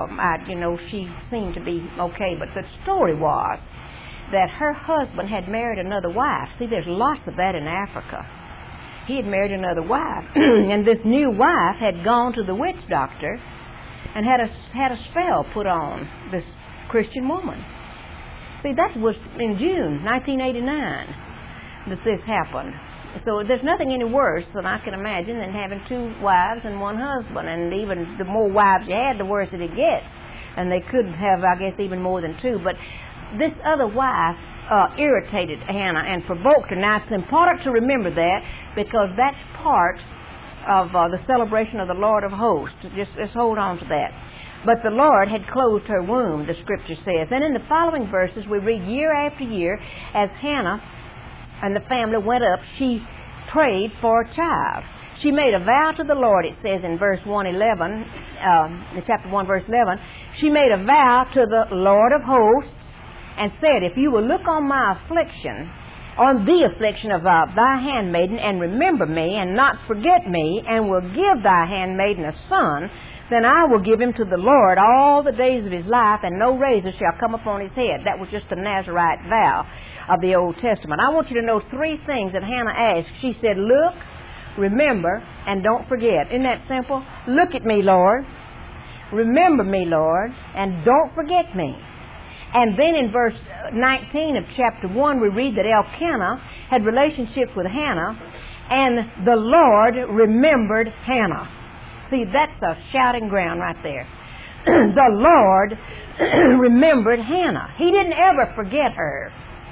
She seemed to be okay. But the story was that her husband had married another wife. See, there's lots of that in Africa. He had married another wife. And this new wife had gone to the witch doctor and had a spell put on this Christian woman. See, that was in June 1989 that this happened. So there's nothing any worse than I can imagine than having 2 wives and 1 husband. And even the more wives you had, the worse it gets. And they could have, I guess, even more than 2. But this other wife irritated Hannah and provoked her. Now, it's important to remember that because that's part of the celebration of the Lord of hosts. Just hold on to that. But the Lord had closed her womb, the Scripture says. And in the following verses, we read year after year, as Hannah and the family went up, she prayed for a child. She made a vow to the Lord, it says in verse 111, in chapter 1, verse 11. She made a vow to the Lord of hosts and said, if you will look on my affliction, on the affliction of thy handmaiden, and remember me, and not forget me, and will give thy handmaiden a son, then I will give him to the Lord all the days of his life, and no razor shall come upon his head. That was just the Nazarite vow of the Old Testament. I want you to know 3 things that Hannah asked. She said, look, remember, and don't forget. Isn't that simple? Look at me, Lord. Remember me, Lord, and don't forget me. And then in verse 19 of chapter 1, we read that Elkanah had relationships with Hannah, and the Lord remembered Hannah. See, that's a shouting ground right there. The Lord remembered Hannah. He didn't ever forget her.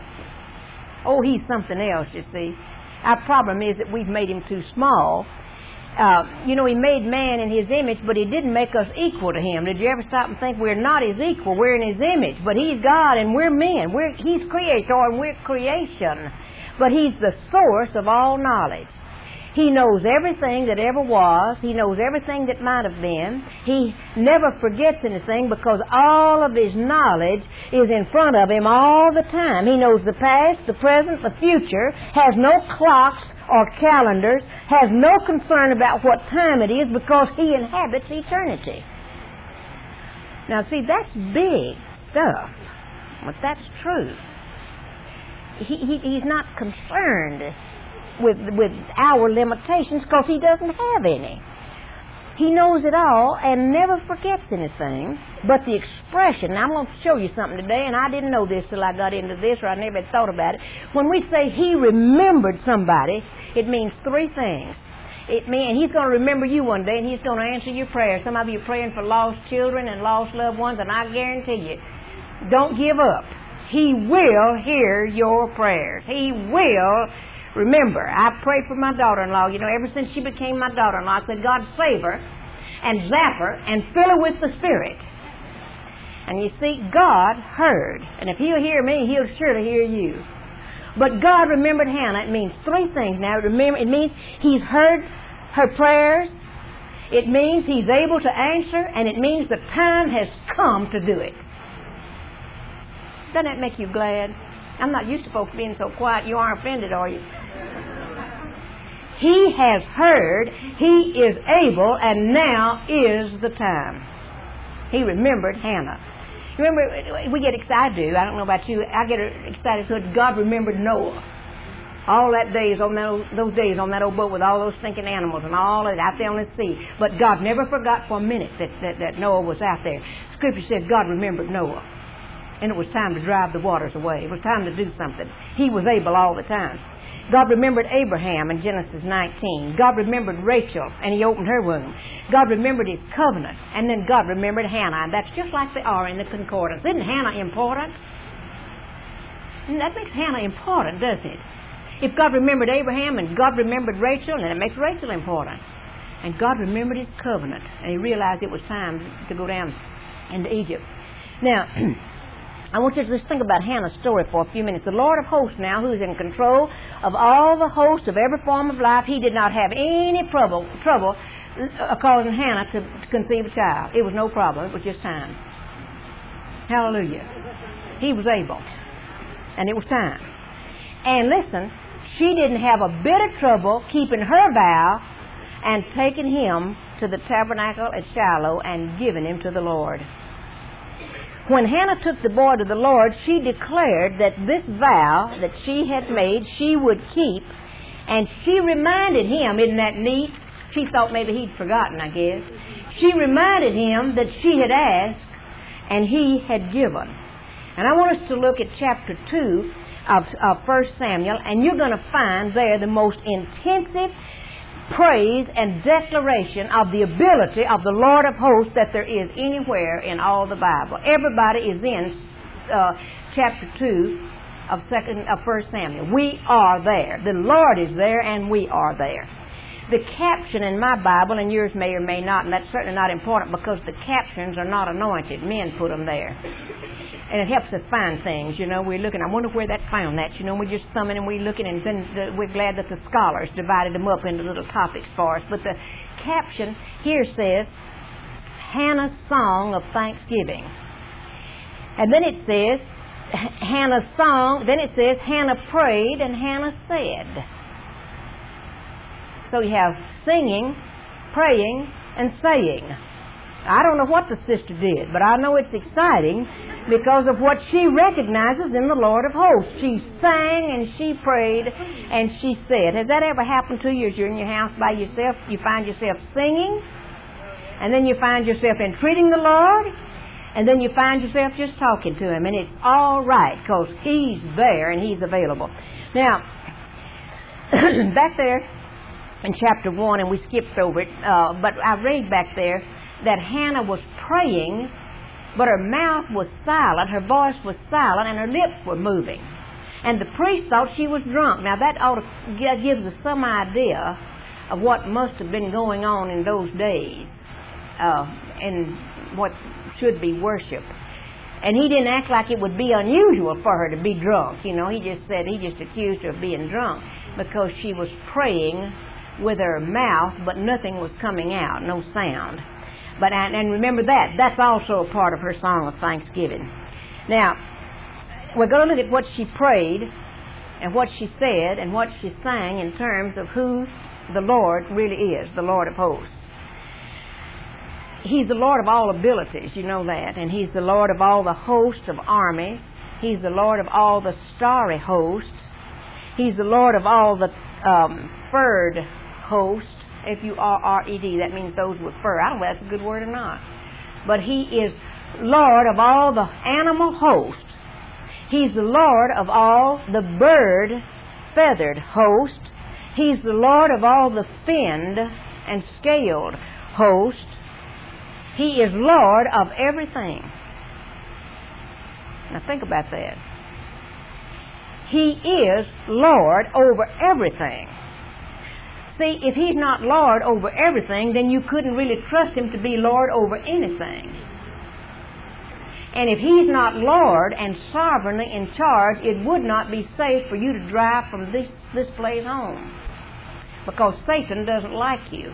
Oh, he's something else, you see. Our problem is that we've made him too small. He made man in his image, but he didn't make us equal to him. Did you ever stop and think we're not his equal? We're in his image, but he's God and we're men. He's creator and we're creation. But he's the source of all knowledge. He knows everything that ever was. He knows everything that might have been. He never forgets anything because all of His knowledge is in front of Him all the time. He knows the past, the present, the future, has no clocks or calendars, has no concern about what time it is because He inhabits eternity. Now see, that's big stuff, but that's truth. He's not concerned with our limitations because He doesn't have any. He knows it all and never forgets anything. But the expression, now I'm going to show you something today, and I didn't know this till I got into this, or I never had thought about it. When we say He remembered somebody, it means three things. It means He's going to remember you one day, and He's going to answer your prayers. Some of you are praying for lost children and lost loved ones, and I guarantee you, don't give up. He will hear your prayers. He will remember. I prayed for my daughter-in-law. You know, ever since she became my daughter-in-law, I said, God, save her and zap her and fill her with the Spirit. And you see, God heard. And if He'll hear me, He'll surely hear you. But God remembered Hannah. It means three things now. It means He's heard her prayers. It means He's able to answer. And it means the time has come to do it. Doesn't that make you glad? I'm not used to folks being so quiet. You aren't offended, are you? He has heard, He is able, and now is the time. He remembered Hannah. Remember, we get excited, I don't know about you, I get excited because God remembered Noah. All that days on those days on that old boat with all those stinking animals and all that out there on the sea. But God never forgot for a minute that Noah was out there. Scripture says God remembered Noah. And it was time to drive the waters away. It was time to do something. He was able all the time. God remembered Abraham in Genesis 19. God remembered Rachel, and He opened her womb. God remembered His covenant, and then God remembered Hannah. And that's just like they are in the concordance. Isn't Hannah important? And that makes Hannah important, doesn't it? If God remembered Abraham and God remembered Rachel, then it makes Rachel important. And God remembered His covenant, and He realized it was time to go down into Egypt. Now, I want you to just think about Hannah's story for a few minutes. The Lord of hosts now, who is in control of all the hosts of every form of life, He did not have any trouble causing Hannah to conceive a child. It was no problem. It was just time. Hallelujah. He was able. And it was time. And listen, she didn't have a bit of trouble keeping her vow and taking him to the tabernacle at Shiloh and giving him to the Lord. When Hannah took the boy to the Lord, she declared that this vow that she had made, she would keep. And she reminded him, isn't that neat? She thought maybe he'd forgotten, I guess. She reminded him that she had asked and he had given. And I want us to look at chapter 2 of 1 Samuel, and you're going to find there the most intensive praise and declaration of the ability of the Lord of hosts that there is anywhere in all the Bible. Everybody is in chapter 2 of 1 Samuel. We are there. The Lord is there and we are there. The caption in my Bible, and yours may or may not, and that's certainly not important because the captions are not anointed. Men put them there. And it helps us find things, you know. We're looking, I wonder where that found that. You know, we're just thumbing and we're looking, and then we're glad that the scholars divided them up into little topics for us. But the caption here says, Hannah's Song of Thanksgiving. And then it says, Hannah's Song, then it says, Hannah prayed and Hannah said. So you have singing, praying, and saying. I don't know what the sister did, but I know it's exciting because of what she recognizes in the Lord of hosts. She sang and she prayed and she said. Has that ever happened to you as you're in your house by yourself? You find yourself singing, and then you find yourself entreating the Lord, and then you find yourself just talking to Him, and it's all right because He's there and He's available. Now, back there in chapter 1, and we skipped over it, but I read back there that Hannah was praying, but her mouth was silent, her voice was silent, and her lips were moving. And the priest thought she was drunk. Now that gives us some idea of what must have been going on in those days, and what should be worship. And he didn't act like it would be unusual for her to be drunk. You know, he just accused her of being drunk because she was praying with her mouth, but nothing was coming out, no sound. But and remember that's also a part of her song of thanksgiving. Now, we're going to look at what she prayed and what she said and what she sang in terms of who the Lord really is, the Lord of hosts. He's the Lord of all abilities, you know that, and He's the Lord of all the hosts of armies. He's the Lord of all the starry hosts. He's the Lord of all the furred hosts, F-U-R-R-E-D. That means those with fur. I don't know if that's a good word or not. But He is Lord of all the animal hosts. He's the Lord of all the bird feathered host. He's the Lord of all the finned and scaled host. He is Lord of everything. Now think about that. He is Lord over everything. See, if He's not Lord over everything, then you couldn't really trust Him to be Lord over anything. And if He's not Lord and sovereignly in charge, it would not be safe for you to drive from this place home, because Satan doesn't like you.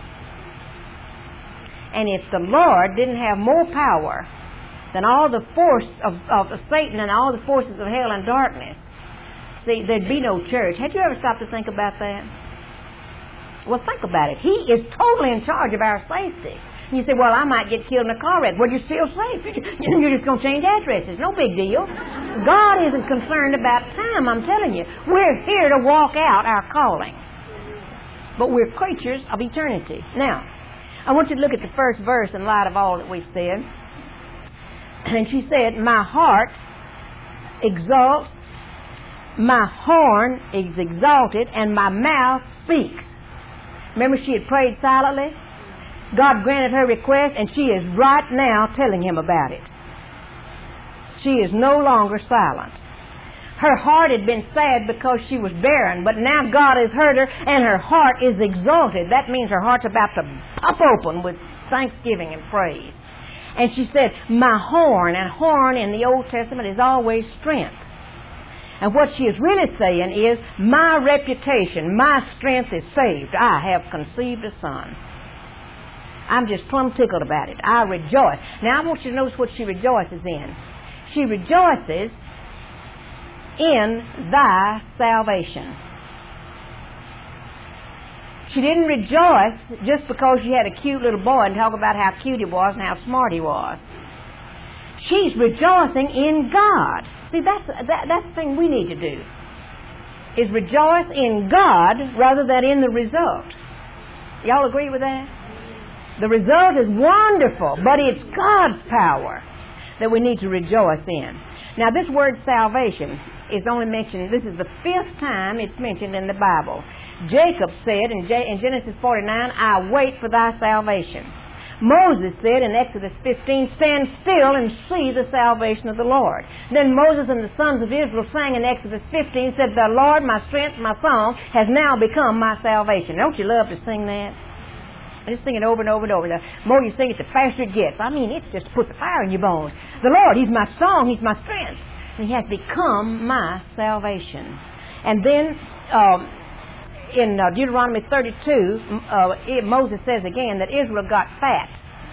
And if the Lord didn't have more power than all the force of Satan and all the forces of hell and darkness, see, there'd be no church. Had you ever stopped to think about that? Well, think about it. He is totally in charge of our safety. You say, well, I might get killed in a car wreck. Well, you're still safe. You're just going to change addresses. No big deal. God isn't concerned about time, I'm telling you. We're here to walk out our calling. But we're creatures of eternity. Now, I want you to look at the first verse in light of all that we've said. And she said, my heart exalts, my horn is exalted, and my mouth speaks. Remember, she had prayed silently? God granted her request, and she is right now telling Him about it. She is no longer silent. Her heart had been sad because she was barren, but now God has heard her, and her heart is exalted. That means her heart's about to pop open with thanksgiving and praise. And she said, my horn, and horn in the Old Testament is always strength. And what she is really saying is, my reputation, my strength is saved. I have conceived a son. I'm just plumb tickled about it. I rejoice. Now I want you to notice what she rejoices in. She rejoices in thy salvation. She didn't rejoice just because she had a cute little boy and talk about how cute he was and how smart he was. She's rejoicing in God. See, that's the thing we need to do, is rejoice in God rather than in the result. Y'all agree with that? The result is wonderful, but it's God's power that we need to rejoice in. Now, this word salvation is only mentioned, this is the 5th time it's mentioned in the Bible. Jacob said in Genesis 49, I wait for thy salvation. Moses said in Exodus 15, stand still and see the salvation of the Lord. Then Moses and the sons of Israel sang in Exodus 15, said, the Lord, my strength, my song, has now become my salvation. Don't you love to sing that? I just sing it over and over and over. The more you sing it, the faster it gets. I mean, it's just to put the fire in your bones. The Lord, He's my song, He's my strength. And He has become my salvation. And then in Deuteronomy 32, Moses says again that Israel got fat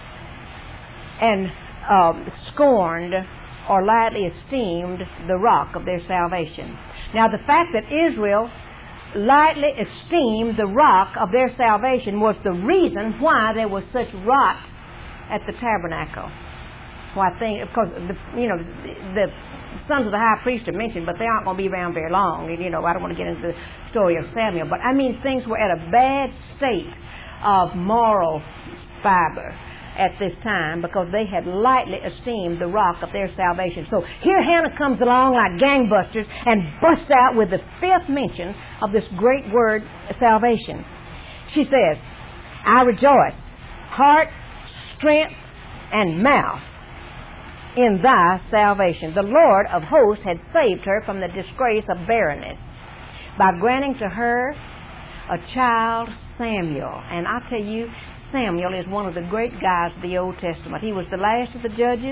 and scorned or lightly esteemed the rock of their salvation. Now, the fact that Israel lightly esteemed the rock of their salvation was the reason why there was such rot at the tabernacle. Well, I think, of course, the sons of the high priest are mentioned, but they aren't going to be around very long. And, I don't want to get into the story of Samuel, but I mean things were at a bad state of moral fiber at this time because they had lightly esteemed the rock of their salvation. So here Hannah comes along like gangbusters and busts out with the 5th mention of this great word, salvation. She says, I rejoice, heart, strength, and mouth in thy salvation. The Lord of hosts had saved her from the disgrace of barrenness by granting to her a child, Samuel. And I tell you, Samuel is one of the great guys of the Old Testament. He was the last of the judges.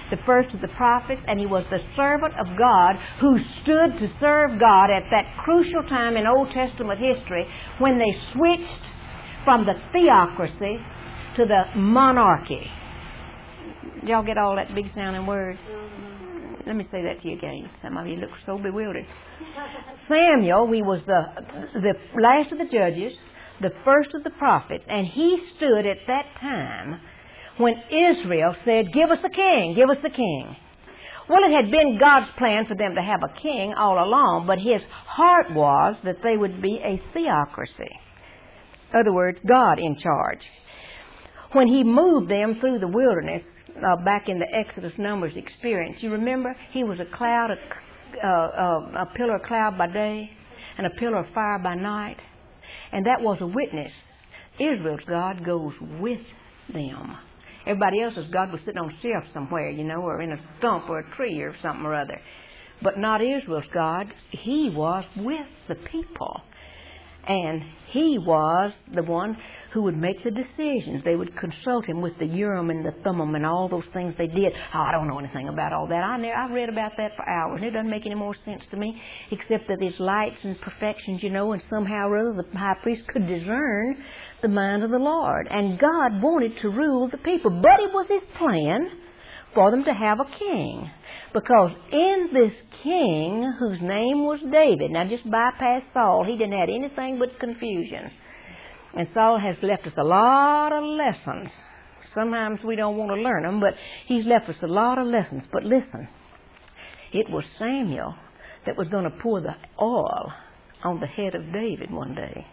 the first of the prophets, and he was the servant of God who stood to serve God at that crucial time in Old Testament history when they switched from the theocracy to the monarchy. Did y'all get all that big sounding words? Let me say that to you again. Some of you look so bewildered. Samuel, he was the last of the judges, the first of the prophets, and he stood at that time when Israel said, "Give us a king, give us a king." Well, it had been God's plan for them to have a king all along, but his heart was that they would be a theocracy. In other words, God in charge. When he moved them through the wilderness, back in the Exodus Numbers experience, you remember he was a cloud, a pillar of cloud by day and a pillar of fire by night. And that was a witness. Israel's God goes with them. Everybody else's God was sitting on a shelf somewhere, or in a stump or a tree or something or other. But not Israel's God. He was with the people. And he was the one who would make the decisions. They would consult him with the Urim and the Thummim and all those things they did. Oh, I don't know anything about all that. I've read about that for hours. It doesn't make any more sense to me, except that there's lights and perfections, and somehow or other the high priest could discern the mind of the Lord. And God wanted to rule the people. But it was his plan for them to have a king. Because in this king, whose name was David, now just bypass Saul, he didn't have anything but confusion. And Saul has left us a lot of lessons. Sometimes we don't want to learn them, but he's left us a lot of lessons. But listen, it was Samuel that was going to pour the oil on the head of David one day.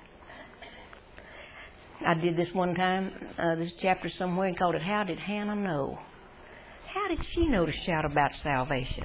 I did this one time, this chapter somewhere, and called it, "How Did Hannah Know?" How did she know to shout about salvation?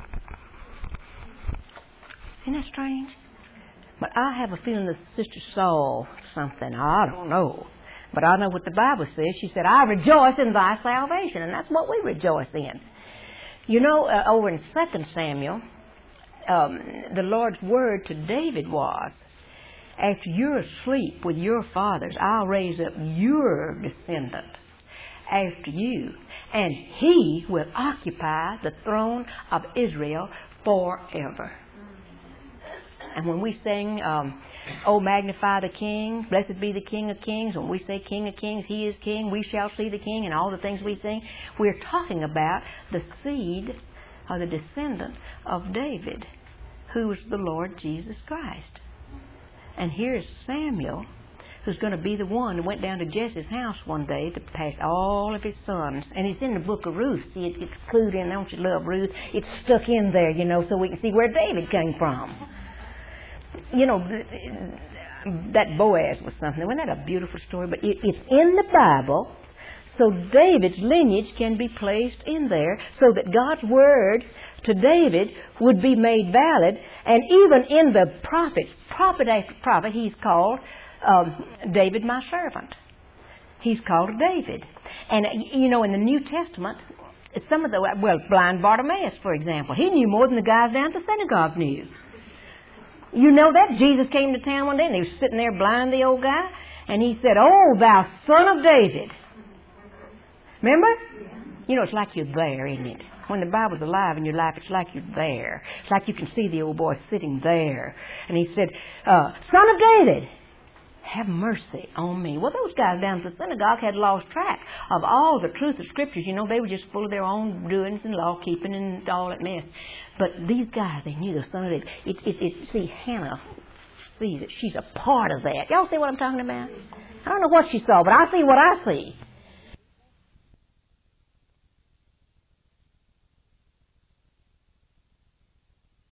Isn't that strange? But I have a feeling that Sister saw something. I don't know. But I know what the Bible says. She said, "I rejoice in thy salvation." And that's what we rejoice in. Over in 2 Samuel, the Lord's word to David was, "After you're asleep with your fathers, I'll raise up your descendants after you, and he will occupy the throne of Israel forever." And when we sing, "Oh, magnify the King, blessed be the King of Kings," when we say King of Kings, he is King, we shall see the King, and all the things we sing, we're talking about the seed or the descendant of David, who was the Lord Jesus Christ. And here's Samuel, who's going to be the one who went down to Jesse's house one day to pass all of his sons. And it's in the book of Ruth. See, it's clued in. Don't you love Ruth? It's stuck in there, so we can see where David came from. That Boaz was something. Wasn't that a beautiful story? But it's in the Bible, so David's lineage can be placed in there so that God's word to David would be made valid. And even in the prophet after prophet, he's called David my servant. He's called David. And, in the New Testament, some of blind Bartimaeus, for example, he knew more than the guys down at the synagogue knew. You know that? Jesus came to town one day and he was sitting there blind, the old guy, and he said, "Oh, thou son of David." Remember? It's like you're there, isn't it? When the Bible's alive in your life, it's like you're there. It's like you can see the old boy sitting there. And he said, "Son of David, have mercy on me." Well, those guys down at the synagogue had lost track of all the truth of Scriptures. They were just full of their own doings and law-keeping and all that mess. But these guys, they knew the Son of David. See, Hannah sees it. She's a part of that. Y'all see what I'm talking about? I don't know what she saw, but I see what I see.